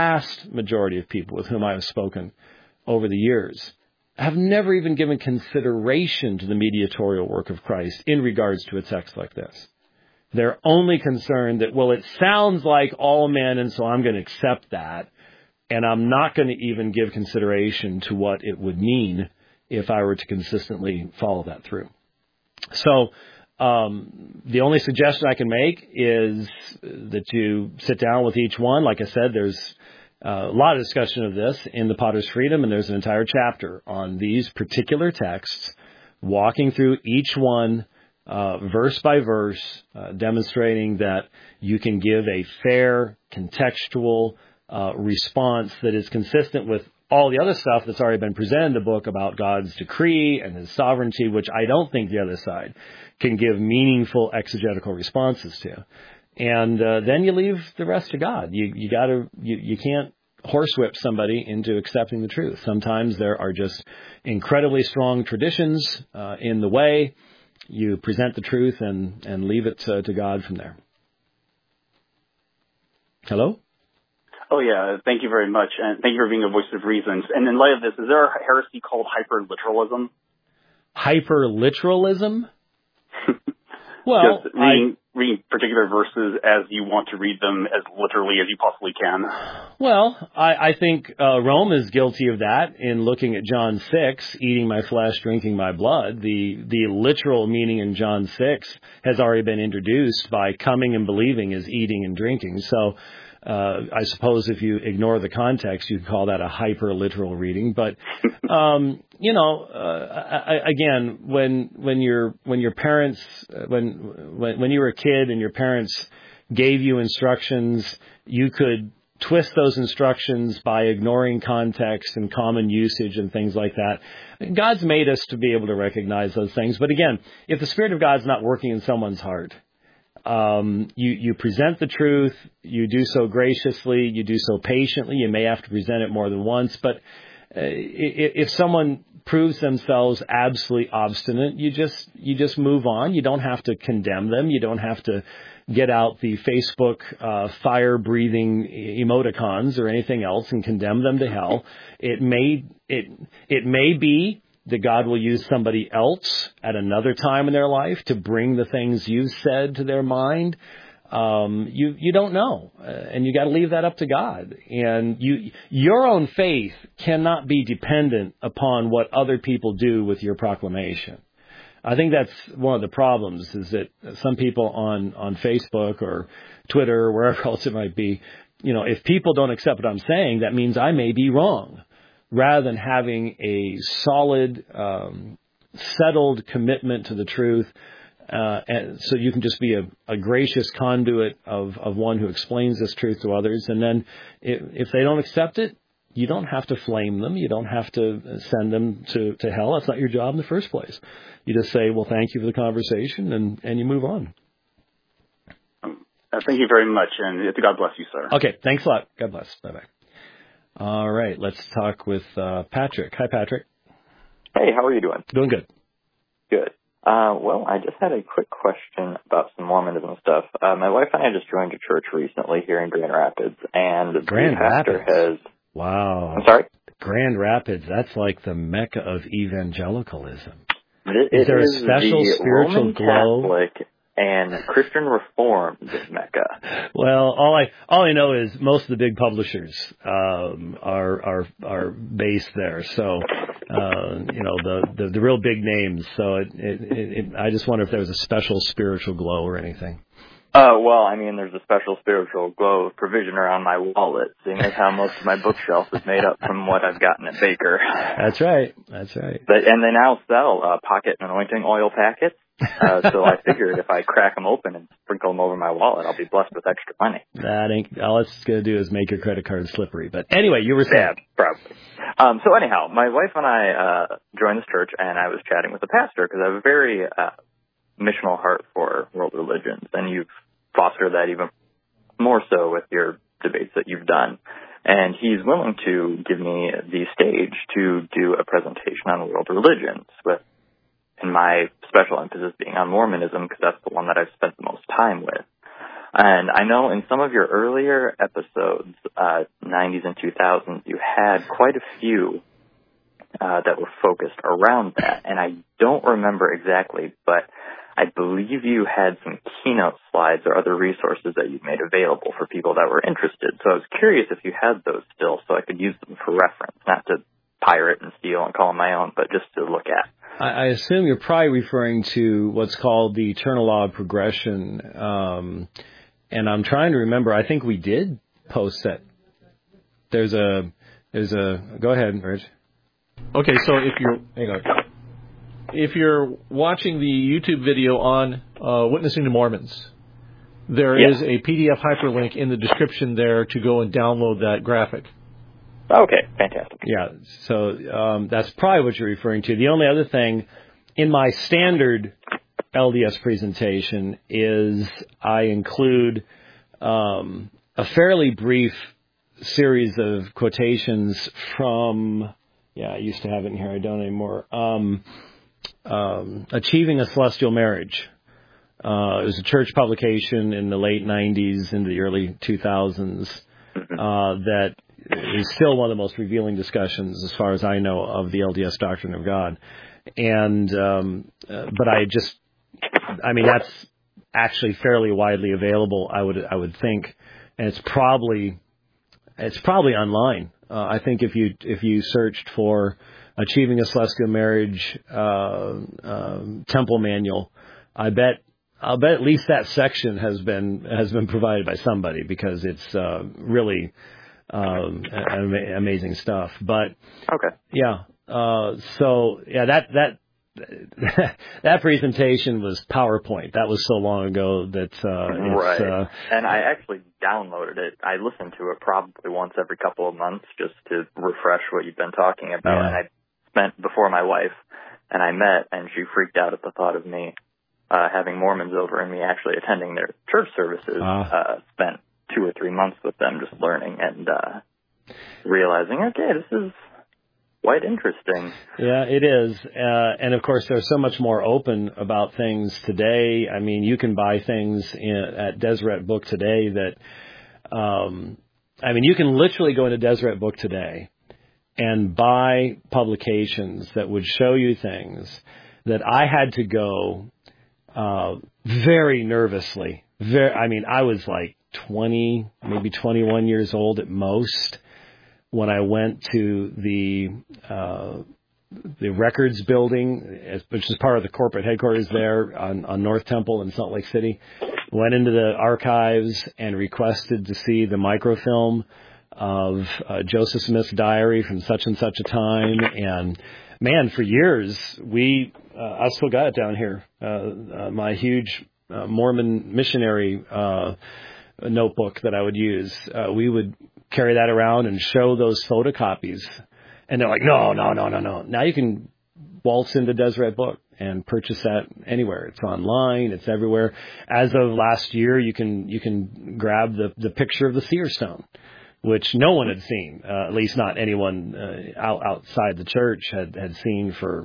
of people with whom I have spoken over the years have never even given consideration to the mediatorial work of Christ in regards to a text like this. They're only concerned that, well, it sounds like all men, and so I'm going to accept that, and I'm not going to even give consideration to what it would mean if I were to consistently follow that through. So the only suggestion I can make is that you sit down with each one. Like I said, there's a lot of discussion of this in The Potter's Freedom, and there's an entire chapter on these particular texts, walking through each one verse by verse, demonstrating that you can give a fair, contextual response that is consistent with all the other stuff that's already been presented in the book about God's decree and His sovereignty, which I don't think the other side can give meaningful exegetical responses to. And then you leave the rest to God. You can't horsewhip somebody into accepting the truth. Sometimes there are just incredibly strong traditions in the way. You present the truth and leave it to God from there. Hello? Oh, yeah. Thank you very much. And thank you for being a voice of reason. And in light of this, is there a heresy called hyperliteralism? Hyperliteralism? Well, just reading particular verses as you want to read them as literally as you possibly can. Well, I think Rome is guilty of that in looking at John 6, eating my flesh, drinking my blood. The literal meaning in John 6 has already been introduced by coming and believing as eating and drinking. So I suppose if you ignore the context, you could call that a hyper-literal reading. But again, when your parents, when you were a kid and your parents gave you instructions, you could twist those instructions by ignoring context and common usage and things like that. God's made us to be able to recognize those things. But again, if the Spirit of God's not working in someone's heart, you present the truth, you do so graciously, you do so patiently, you may have to present it more than once, but if someone proves themselves absolutely obstinate, you just move on. You don't have to condemn them. You don't have to get out the Facebook fire-breathing emoticons or anything else and condemn them to hell. It may be that God will use somebody else at another time in their life to bring the things you've said to their mind. You don't know, and you got to leave that up to God. And your own faith cannot be dependent upon what other people do with your proclamation. I think that's one of the problems, is that some people on Facebook or Twitter or wherever else it might be, if people don't accept what I'm saying, that means I may be wrong, rather than having a solid, settled commitment to the truth. And so you can just be a gracious conduit of one who explains this truth to others. And then if they don't accept it, you don't have to flame them. You don't have to send them to hell. That's not your job in the first place. You just say, well, thank you for the conversation, and you move on. Thank you very much, and God bless you, sir. Okay, thanks a lot. God bless. Bye-bye. All right, let's talk with Patrick. Hi, Patrick. Hey, how are you doing? Doing good. Good. Well, I just had a quick question about some Mormonism stuff. My wife and I just joined a church recently here in Grand Rapids, and the pastor has... Wow. I'm sorry? Grand Rapids, that's like the Mecca of evangelicalism. Is there a special the spiritual Roman glow? Catholic and Christian Reformed Mecca. Well, all I know is most of the big publishers are based there. So the real big names. So I just wonder if there was a special spiritual glow or anything. Well, I mean, there's a special spiritual glow provision around my wallet, seeing as how most of my bookshelf is made up from what I've gotten at Baker. That's right. And they now sell pocket anointing oil packets. So I figured if I crack them open and sprinkle them over my wallet, I'll be blessed with extra money. That ain't, all it's going to do is make your credit card slippery. But anyway, you were saying. Yeah, probably. So anyhow, my wife and I joined this church, and I was chatting with the pastor because I have a very missional heart for world religions, and you've fostered that even more so with your debates that you've done. And he's willing to give me the stage to do a presentation on world religions, and my special emphasis being on Mormonism, because that's the one that I've spent the most time with. And I know in some of your earlier episodes, 90s and 2000s, you had quite a few that were focused around that. And I don't remember exactly, but I believe you had some keynote slides or other resources that you've made available for people that were interested. So I was curious if you had those still so I could use them for reference, not to pirate and steal and call them my own, but just to look at. I assume you're probably referring to what's called the eternal law of progression. And I'm trying to remember, I think we did post that. there's a go ahead, Rich. Okay, so if you're watching the YouTube video on Witnessing to Mormons, there is a PDF hyperlink in the description there to go and download that graphic. Okay, fantastic. Yeah, so that's probably what you're referring to. The only other thing in my standard LDS presentation is I include a fairly brief series of quotations from, I used to have it in here, I don't anymore, Achieving a Celestial Marriage. It was a church publication in the late 90s into the early 2000s that is still one of the most revealing discussions, as far as I know, of the LDS doctrine of God. And but that's actually fairly widely available, I would think, and it's probably online. I think if you searched for Achieving a Celestial Marriage temple manual, I'll bet at least that section has been provided by somebody, because it's really amazing stuff. But that presentation was PowerPoint. That was so long ago that right. And I actually downloaded it. I listened to it probably once every couple of months just to refresh what you've been talking about. Yeah. And I spent, before my wife and I met, and she freaked out at the thought of me having Mormons over and me actually attending their church services. Spent 2 or 3 months with them just learning and realizing, okay, this is quite interesting. Yeah, it is. And of course, they're so much more open about things today. I mean, you can buy things at Deseret Book today that, you can literally go into Deseret Book today and buy publications that would show you things that I had to go very nervously. I was like 20, maybe 21 years old at most, when I went to the records building, which is part of the corporate headquarters there on North Temple in Salt Lake City. Went into the archives and requested to see the microfilm of Joseph Smith's diary from such and such a time. And man, for years, I still got it down here. My huge Mormon missionary notebook that I would use. We would carry that around and show those photocopies. And they're like, no. Now you can waltz into Deseret Book and purchase that anywhere. It's online. It's everywhere. As of last year, you can grab the picture of the seer stone, which no one had seen, at least not anyone outside the church had seen for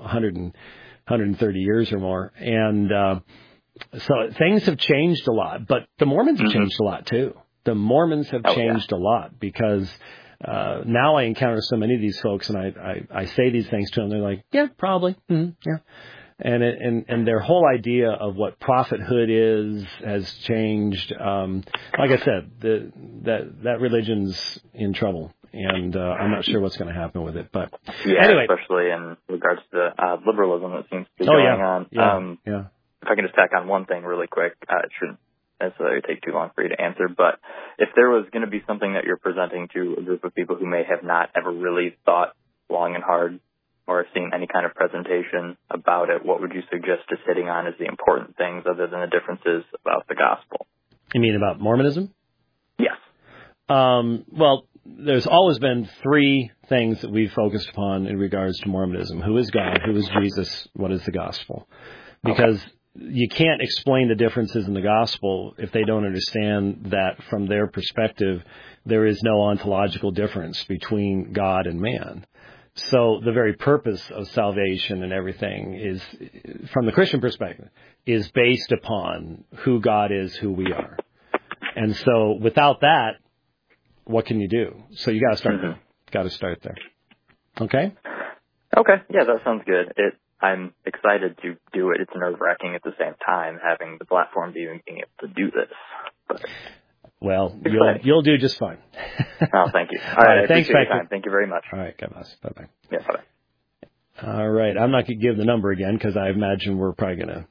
130 years or more. And so things have changed a lot, but the Mormons have changed a lot too. The Mormons have changed a lot, because now I encounter so many of these folks, and I say these things to them. They're like, yeah, probably, yeah. And their whole idea of what prophethood has changed. Like I said, that religion's in trouble, and I'm not sure what's going to happen with it. But anyway, especially in regards to liberalism that seems to be going on. If I can just tack on one thing really quick, it shouldn't necessarily take too long for you to answer, but if there was going to be something that you're presenting to a group of people who may have not ever really thought long and hard or seen any kind of presentation about it, what would you suggest as hitting on as the important things other than the differences about the gospel? You mean about Mormonism? Yes. Well, there's always been 3 things that we've focused upon in regards to Mormonism. Who is God? Who is Jesus? What is the gospel? Because you can't explain the differences in the gospel if they don't understand that from their perspective, there is no ontological difference between God and man. So the very purpose of salvation and everything is, from the Christian perspective, is based upon who God is, who we are. And so without that, what can you do? So you got to start there. Got to start there. Okay? Okay. Yeah, that sounds good. I'm excited to do it. It's nerve-wracking at the same time, having the platform to even being able to do this. But well, you'll do just fine. Oh, thank you. All right, thanks, your time. Thank you very much. All right, God bless. Bye-bye. Yeah, bye-bye. All right, I'm not going to give the number again because I imagine we're probably going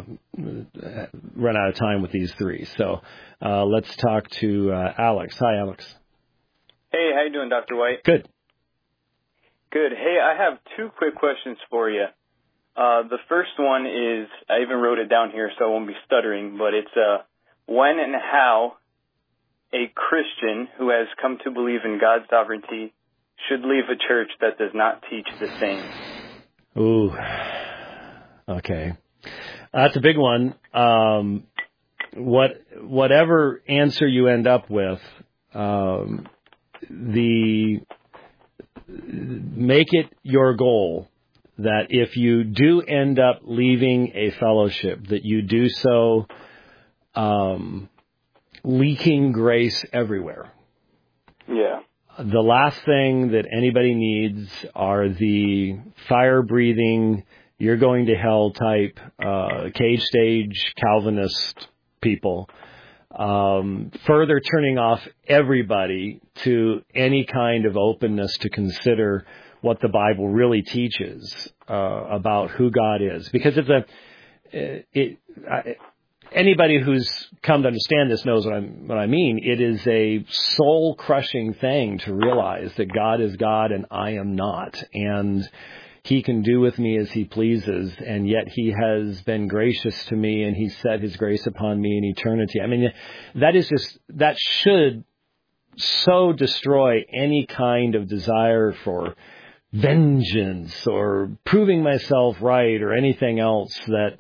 to run out of time with these 3. So let's talk to Alex. Hi, Alex. Hey, how you doing, Dr. White? Good. Good. Hey, I have two quick questions for you. The first one is, I even wrote it down here so I won't be stuttering, but it's when and how a Christian who has come to believe in God's sovereignty should leave a church that does not teach the same. Ooh. Okay. That's a big one. Whatever answer you end up with, make it your goal that if you do end up leaving a fellowship, that you do so leaking grace everywhere. Yeah. The last thing that anybody needs are the fire-breathing, you're going to hell type, cage stage Calvinist people, further turning off everybody to any kind of openness to consider what the Bible really teaches about who God is. Because anybody who's come to understand this knows what I mean. It is a soul-crushing thing to realize that God is God and I am not. And He can do with me as He pleases, and yet He has been gracious to me, and He set His grace upon me in eternity. I mean, that should so destroy any kind of desire for vengeance or proving myself right or anything else that,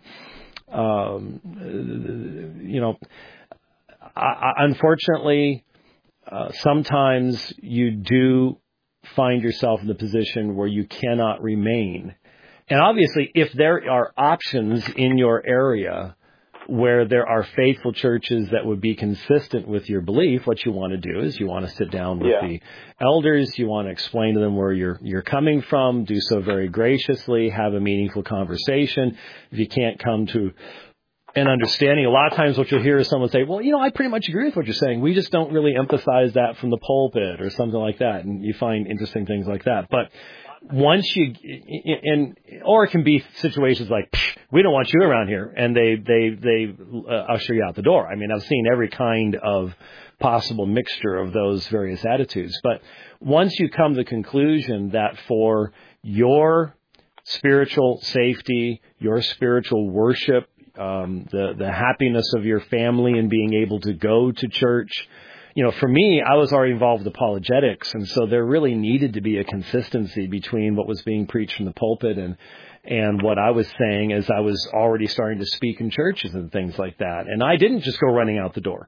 unfortunately, sometimes you do find yourself in the position where you cannot remain. And obviously, if there are options in your area where there are faithful churches that would be consistent with your belief, what you want to do is you want to sit down with the elders, you want to explain to them where you're coming from, do so very graciously, have a meaningful conversation. If you can't come to an understanding, a lot of times what you'll hear is someone say, well, I pretty much agree with what you're saying. We just don't really emphasize that from the pulpit or something like that. And you find interesting things like that. But once or it can be situations like, we don't want you around here, and they usher you out the door. I mean, I've seen every kind of possible mixture of those various attitudes. But once you come to the conclusion that for your spiritual safety, your spiritual worship, the happiness of your family and being able to go to church, for me, I was already involved with apologetics, and so there really needed to be a consistency between what was being preached from the pulpit and what I was saying as I was already starting to speak in churches and things like that. And I didn't just go running out the door,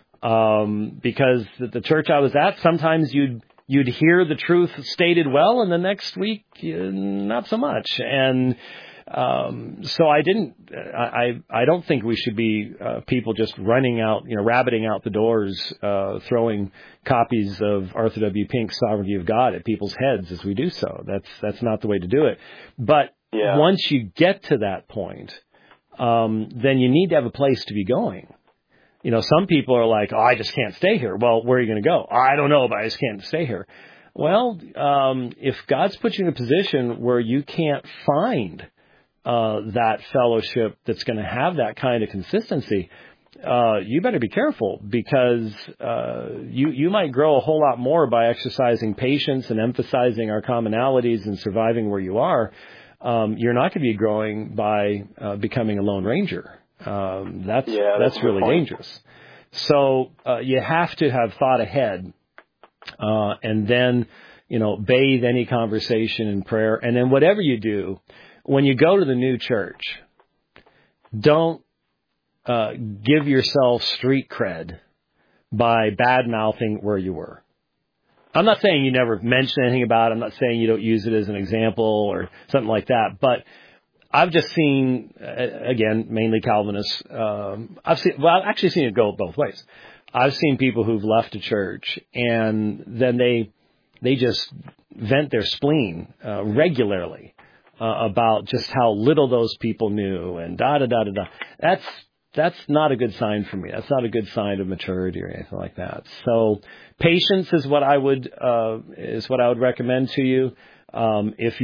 because the church I was at, sometimes you'd hear the truth stated well, and the next week, not so much. And so I don't think we should be people just running out, rabbiting out the doors, throwing copies of Arthur W. Pink's Sovereignty of God at people's heads as we do so. That's not the way to do it. But once you get to that point, then you need to have a place to be going. Some people are like, I just can't stay here. Well, where are you going to go? I don't know, but I just can't stay here. Well, if God's put you in a position where you can't find that fellowship that's going to have that kind of consistency, you better be careful, because you might grow a whole lot more by exercising patience and emphasizing our commonalities and surviving where you are. You're not going to be growing by becoming a Lone Ranger. That's really dangerous. So you have to have thought ahead, and then bathe any conversation in prayer, and then whatever you do, when you go to the new church, don't give yourself street cred by bad-mouthing where you were. I'm not saying you never mention anything about it. I'm not saying you don't use it as an example or something like that. But I've just seen, again, mainly Calvinists. I've actually seen it go both ways. I've seen people who've left a church and then they just vent their spleen regularly. About just how little those people knew and da-da-da-da-da. That's not a good sign for me. That's not a good sign of maturity or anything like that. So patience is what I would recommend to you. If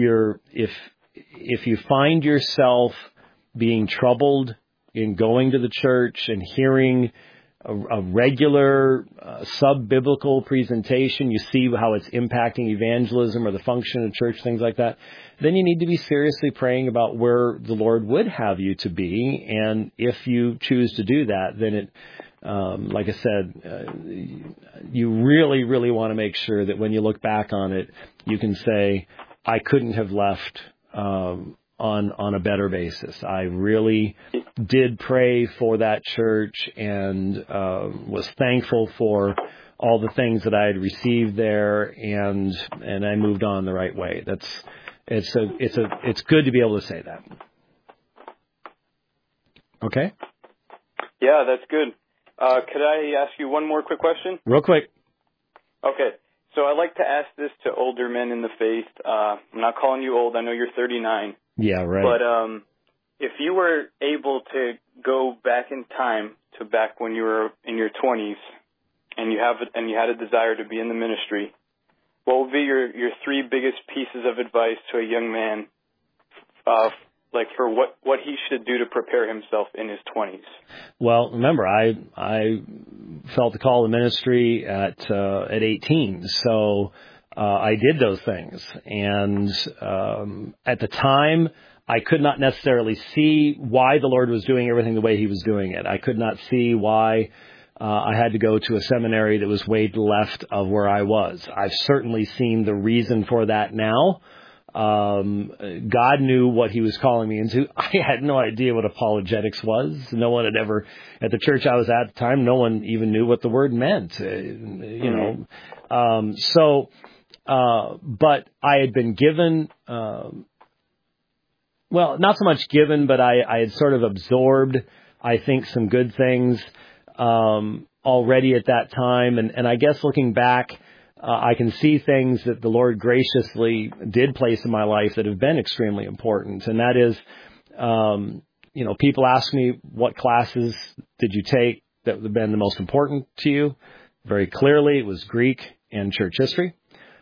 you find yourself being troubled in going to the church and hearing a regular sub-biblical presentation, you see how it's impacting evangelism or the function of church, things like that, then you need to be seriously praying about where the Lord would have you to be. And if you choose to do that, then it, like I said, you really, really want to make sure that when you look back on it, you can say, I couldn't have left on a better basis. I really did pray for that church and was thankful for all the things that I had received there, and I moved on the right way. It's good to be able to say that. Okay? Yeah, that's good. Could I ask you one more quick question? Real quick. Okay. So I like to ask this to older men in the faith. I'm not calling you old. I know you're 39. Yeah, right. But if you were able to go back in time to back when you were in your 20s and you had a desire to be in the ministry, what would be your three biggest pieces of advice to a young man, like for what he should do to prepare himself in his 20s? Well, remember, I felt the call to ministry at 18, so I did those things. And at the time, I could not necessarily see why the Lord was doing everything the way He was doing it. I could not see why I had to go to a seminary that was way to the left of where I was. I've certainly seen the reason for that now. God knew what He was calling me into. I had no idea what apologetics was. No one had ever, at the church I was at the time, no one even knew what the word meant, but I had been given, well, not so much given, but I had sort of absorbed, I think, some good things, already at that time. And I guess looking back, I can see things that the Lord graciously did place in my life that have been extremely important. And that is, people ask me, what classes did you take that have been the most important to you? Very clearly, it was Greek and church history.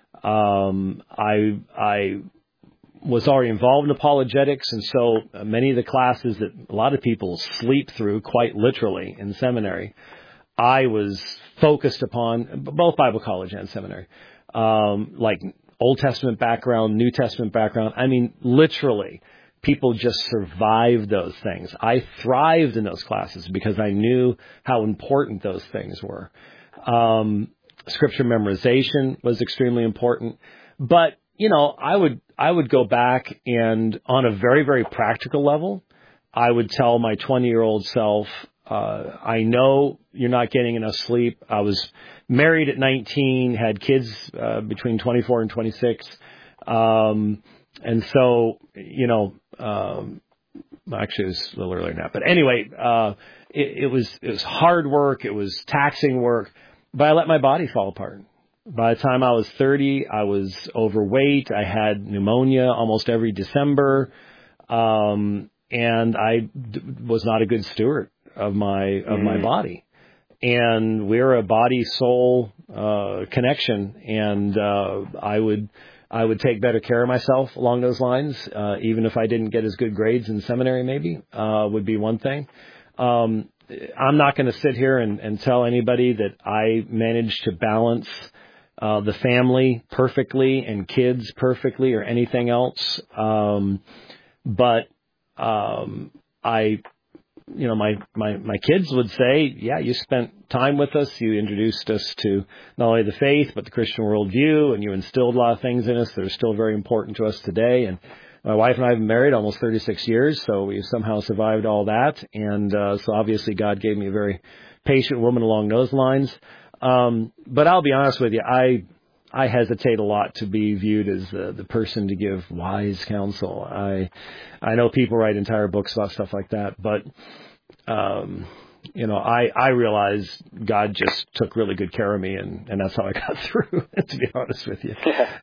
I was already involved in apologetics, and so many of the classes that a lot of people sleep through, quite literally, in seminary, I was focused upon, both Bible college and seminary, like Old Testament background, New Testament background. I mean, literally, people just survived those things. I thrived in those classes because I knew how important those things were. Scripture memorization was extremely important. But, I would go back and on a very, very practical level, I would tell my 20-year-old self, I know you're not getting enough sleep. I was married at 19, had kids between 24 and 26. And so, actually it was a little earlier than that. But anyway, it was hard work. It was taxing work. But I let my body fall apart. By the time I was 30, I was overweight. I had pneumonia almost every December. And I was not a good steward of my body. And we're a body-soul connection, and I would take better care of myself along those lines, even if I didn't get as good grades in seminary, maybe, would be one thing. I'm not going to sit here and tell anybody that I managed to balance the family perfectly and kids perfectly or anything else. But my kids would say, yeah, you spent time with us. You introduced us to not only the faith, but the Christian worldview, and you instilled a lot of things in us that are still very important to us today. And my wife and I have been married almost 36 years, so we somehow survived all that. And so obviously God gave me a very patient woman along those lines. But I'll be honest with you, I hesitate a lot to be viewed as the person to give wise counsel. I know people write entire books about stuff like that, but I realize God just took really good care of me, and that's how I got through. To be honest with you,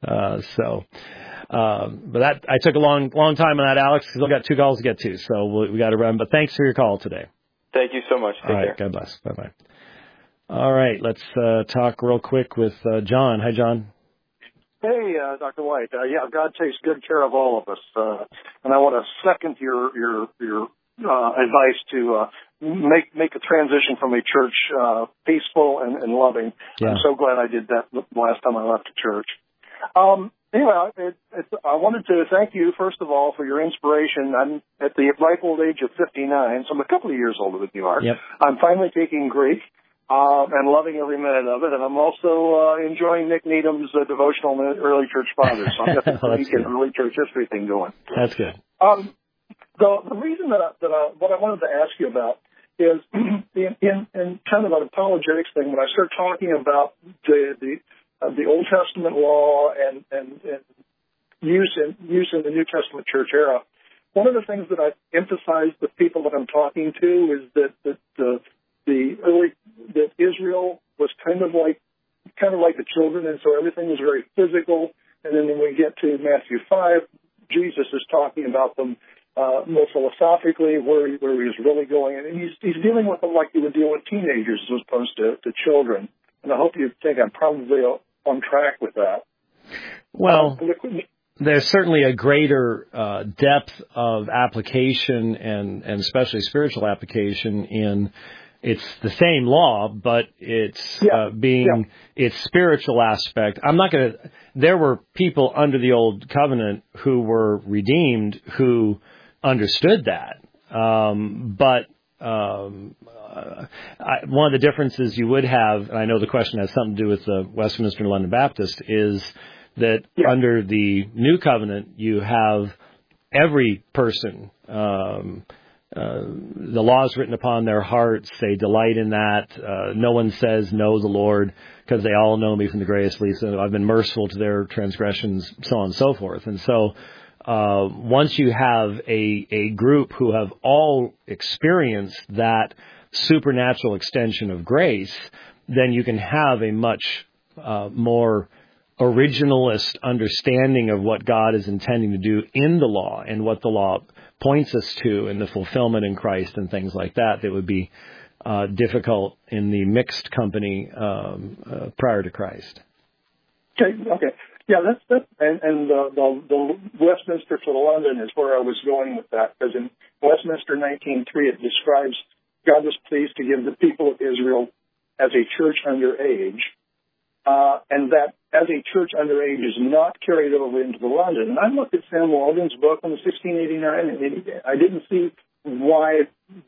but that I took a long time on that, Alex, because I've got 2 calls to get to, so we got to run. But thanks for your call today. Thank you so much. Take all right, care. God bless. Bye bye. All right, let's talk real quick with John. Hi, John. Hey, Dr. White. Yeah, God takes good care of all of us, and I want to second your advice to make a transition from a church peaceful and loving. Yeah. I'm so glad I did that the last time I left the church. Anyway, I wanted to thank you, first of all, for your inspiration. I'm at the ripe old age of 59, so I'm a couple of years older than you are. Yep. I'm finally taking Greek and loving every minute of it, and I'm also enjoying Nick Needham's devotional on the early church fathers. So I've got the Greek and early church history thing going. That's good. The reason what I wanted to ask you about is in kind of an apologetics thing, when I start talking about the Old Testament law and use in the New Testament church era, one of the things that I emphasize to people that I'm talking to is that that Israel was kind of like the children, and so everything was very physical. And then when we get to Matthew 5, Jesus is talking about them more philosophically, where he was really going, and he's dealing with them like he would deal with teenagers as opposed to children. And I hope you think I'm probably on track with that. Well, there's certainly a greater depth of application and especially spiritual application in it's the same law, but it's its spiritual aspect. There were people under the old covenant who were redeemed who understood that. But one of the differences you would have, and I know the question has something to do with the Westminster and London Baptist, is that under the New Covenant you have every person, the law is written upon their hearts, they delight in that. No one says, know the Lord, because they all know me from the greatest least. I've been merciful to their transgressions, so on and so forth. And so once you have a group who have all experienced that supernatural extension of grace, then you can have a much more originalist understanding of what God is intending to do in the law and what the law points us to in the fulfillment in Christ and things like that would be difficult in the mixed company prior to Christ. Okay. Yeah, that's and the Westminster to the London is where I was going with that, because in Westminster 19:3 it describes God was pleased to give the people of Israel as a church under age, and that as a church under age is not carried over into the London. And I looked at Sam Walden's book on the 1689, and I didn't see where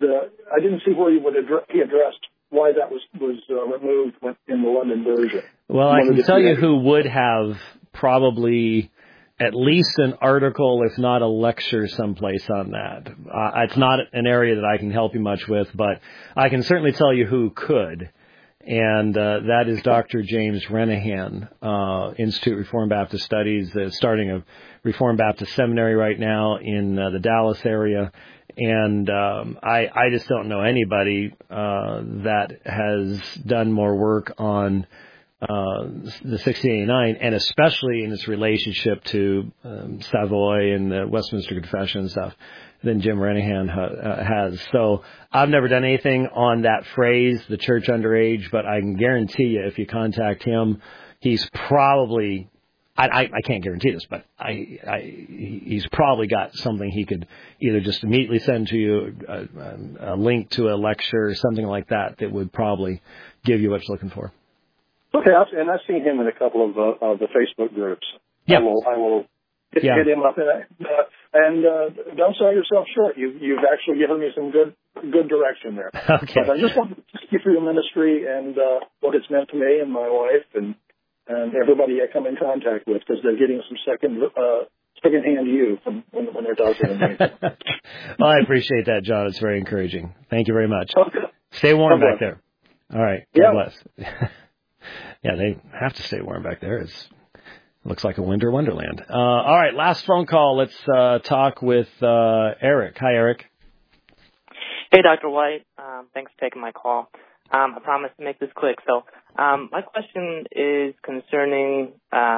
he addressed why that was removed in the London version. Well, I can tell you who would have probably at least an article, if not a lecture someplace on that. It's not an area that I can help you much with, but I can certainly tell you who could. And that is Dr. James Renahan, Institute Reformed Baptist Studies, starting a Reformed Baptist seminary right now in the Dallas area. And I just don't know anybody that has done more work on the 1689, and especially in its relationship to Savoy and the Westminster Confession and stuff, than Jim Renahan has. So I've never done anything on that phrase, the church underage, but I can guarantee you if you contact him, he's probably, I can't guarantee this, but he's probably got something he could either just immediately send to you, a link to a lecture or something like that would probably give you what you're looking for. Okay, and I've seen him in a couple of the Facebook groups. Yeah. I will hit him up. And don't sell yourself short. You've actually given me some good direction there. Okay. But I just want to keep through the ministry and what it's meant to me and my wife and everybody I come in contact with, because they're getting some second-hand you from when they're talking to me. Well, I appreciate that, John. It's very encouraging. Thank you very much. Okay. Stay warm back there. All right. God bless. Yeah, they have to stay warm back there. It looks like a winter wonderland. All right, last phone call. Let's talk with Eric. Hi, Eric. Hey, Dr. White. Thanks for taking my call. I promise to make this quick. So my question is concerning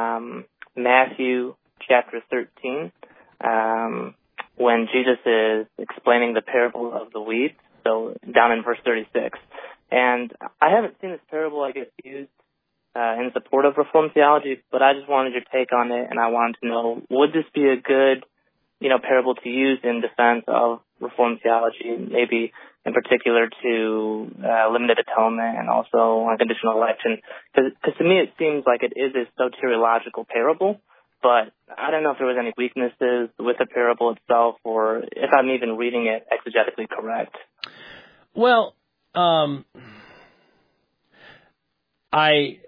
Matthew chapter 13, when Jesus is explaining the parable of the weeds, so down in verse 36. And I haven't seen this parable, I guess, used in support of Reformed theology, but I just wanted your take on it, and I wanted to know, would this be a good, parable to use in defense of Reformed theology, maybe in particular to limited atonement and also unconditional election. Because to me it seems like it is a soteriological parable, but I don't know if there was any weaknesses with the parable itself or if I'm even reading it exegetically correct. Well, I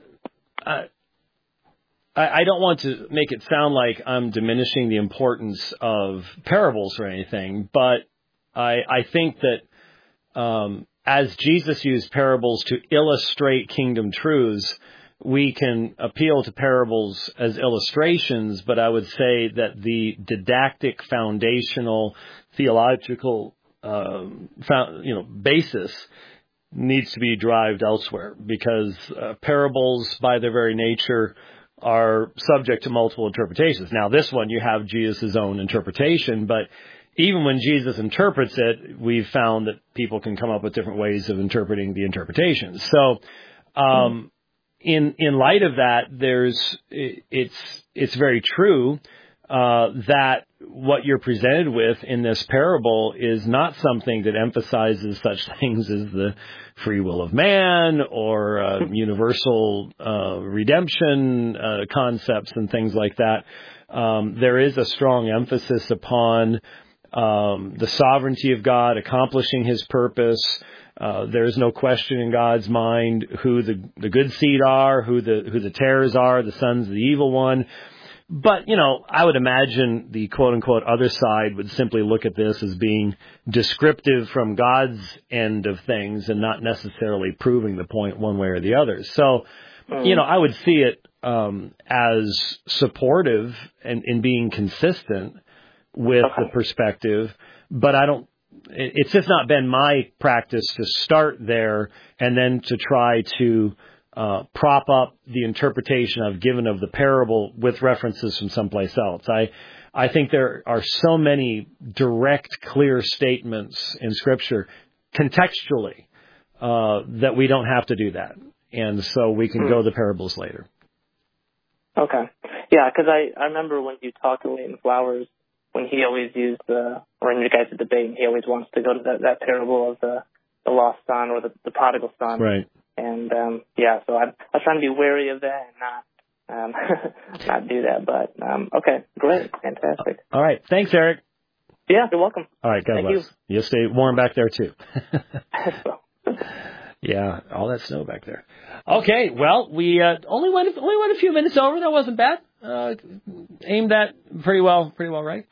don't want to make it sound like I'm diminishing the importance of parables or anything, but I think that as Jesus used parables to illustrate kingdom truths, we can appeal to parables as illustrations, but I would say that the didactic, foundational, theological basis needs to be derived elsewhere, because parables, by their very nature, are subject to multiple interpretations. Now, this one, you have Jesus' own interpretation, but even when Jesus interprets it, we've found that people can come up with different ways of interpreting the interpretations. So, in light of that, it's very true that what you're presented with in this parable is not something that emphasizes such things as the free will of man or universal redemption concepts and things like that. There is a strong emphasis upon the sovereignty of God accomplishing His purpose. There is no question in God's mind who the good seed are, who the tares are, the sons of the evil one. But, I would imagine the quote-unquote other side would simply look at this as being descriptive from God's end of things and not necessarily proving the point one way or the other. So, I would see it as supportive and in being consistent with the perspective, but it's just not been my practice to start there and then to try to prop up the interpretation I've given of the parable with references from someplace else. I think there are so many direct, clear statements in Scripture contextually that we don't have to do that. And so we can go the parables later. Okay. Yeah, because I remember when you talked to Leighton Flowers, when he always used or in your guys' debate, he always wants to go to that parable of the lost son or the prodigal son. Right. And, so I was trying to be wary of that and not do that. But, okay, great. Fantastic. All right. Thanks, Eric. Yeah, you're welcome. All right. God bless. You stay warm back there, too. Yeah, all that snow back there. Okay, well, we only went a few minutes over. That wasn't bad. Aimed that pretty well, right?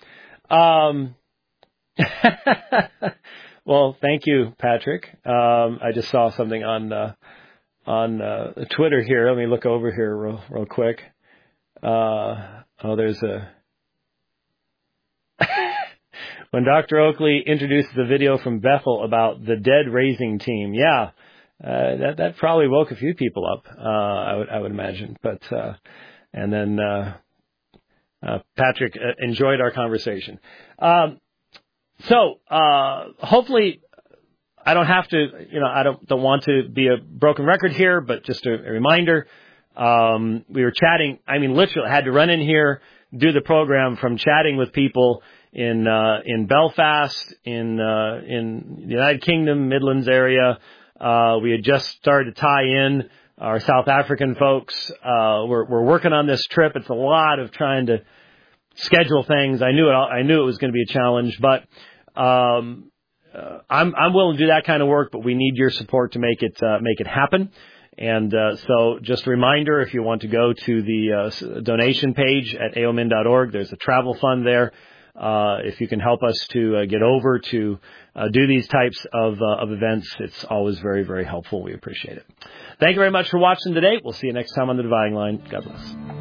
Well, thank you, Patrick. I just saw something on Twitter here. Let me look over here real quick. There's a when Dr. Oakley introduces a video from Bethel about the dead raising team. Yeah, that probably woke a few people up. I would imagine. But and then Patrick enjoyed our conversation. So, hopefully I don't have to, I don't want to be a broken record here, but just a reminder, we were chatting. I mean, literally I had to run in here, do the program from chatting with people in Belfast, in the United Kingdom, Midlands area. We had just started to tie in our South African folks. We're working on this trip. It's a lot of trying to schedule things. I knew it was going to be a challenge, but I'm willing to do that kind of work, but we need your support to make it happen. And so just a reminder, if you want to go to the donation page at aomin.org, there's a travel fund there. If you can help us to get over to do these types of events, it's always very, very helpful. We appreciate it. Thank you very much for watching today. We'll see you next time on The Dividing Line. God bless.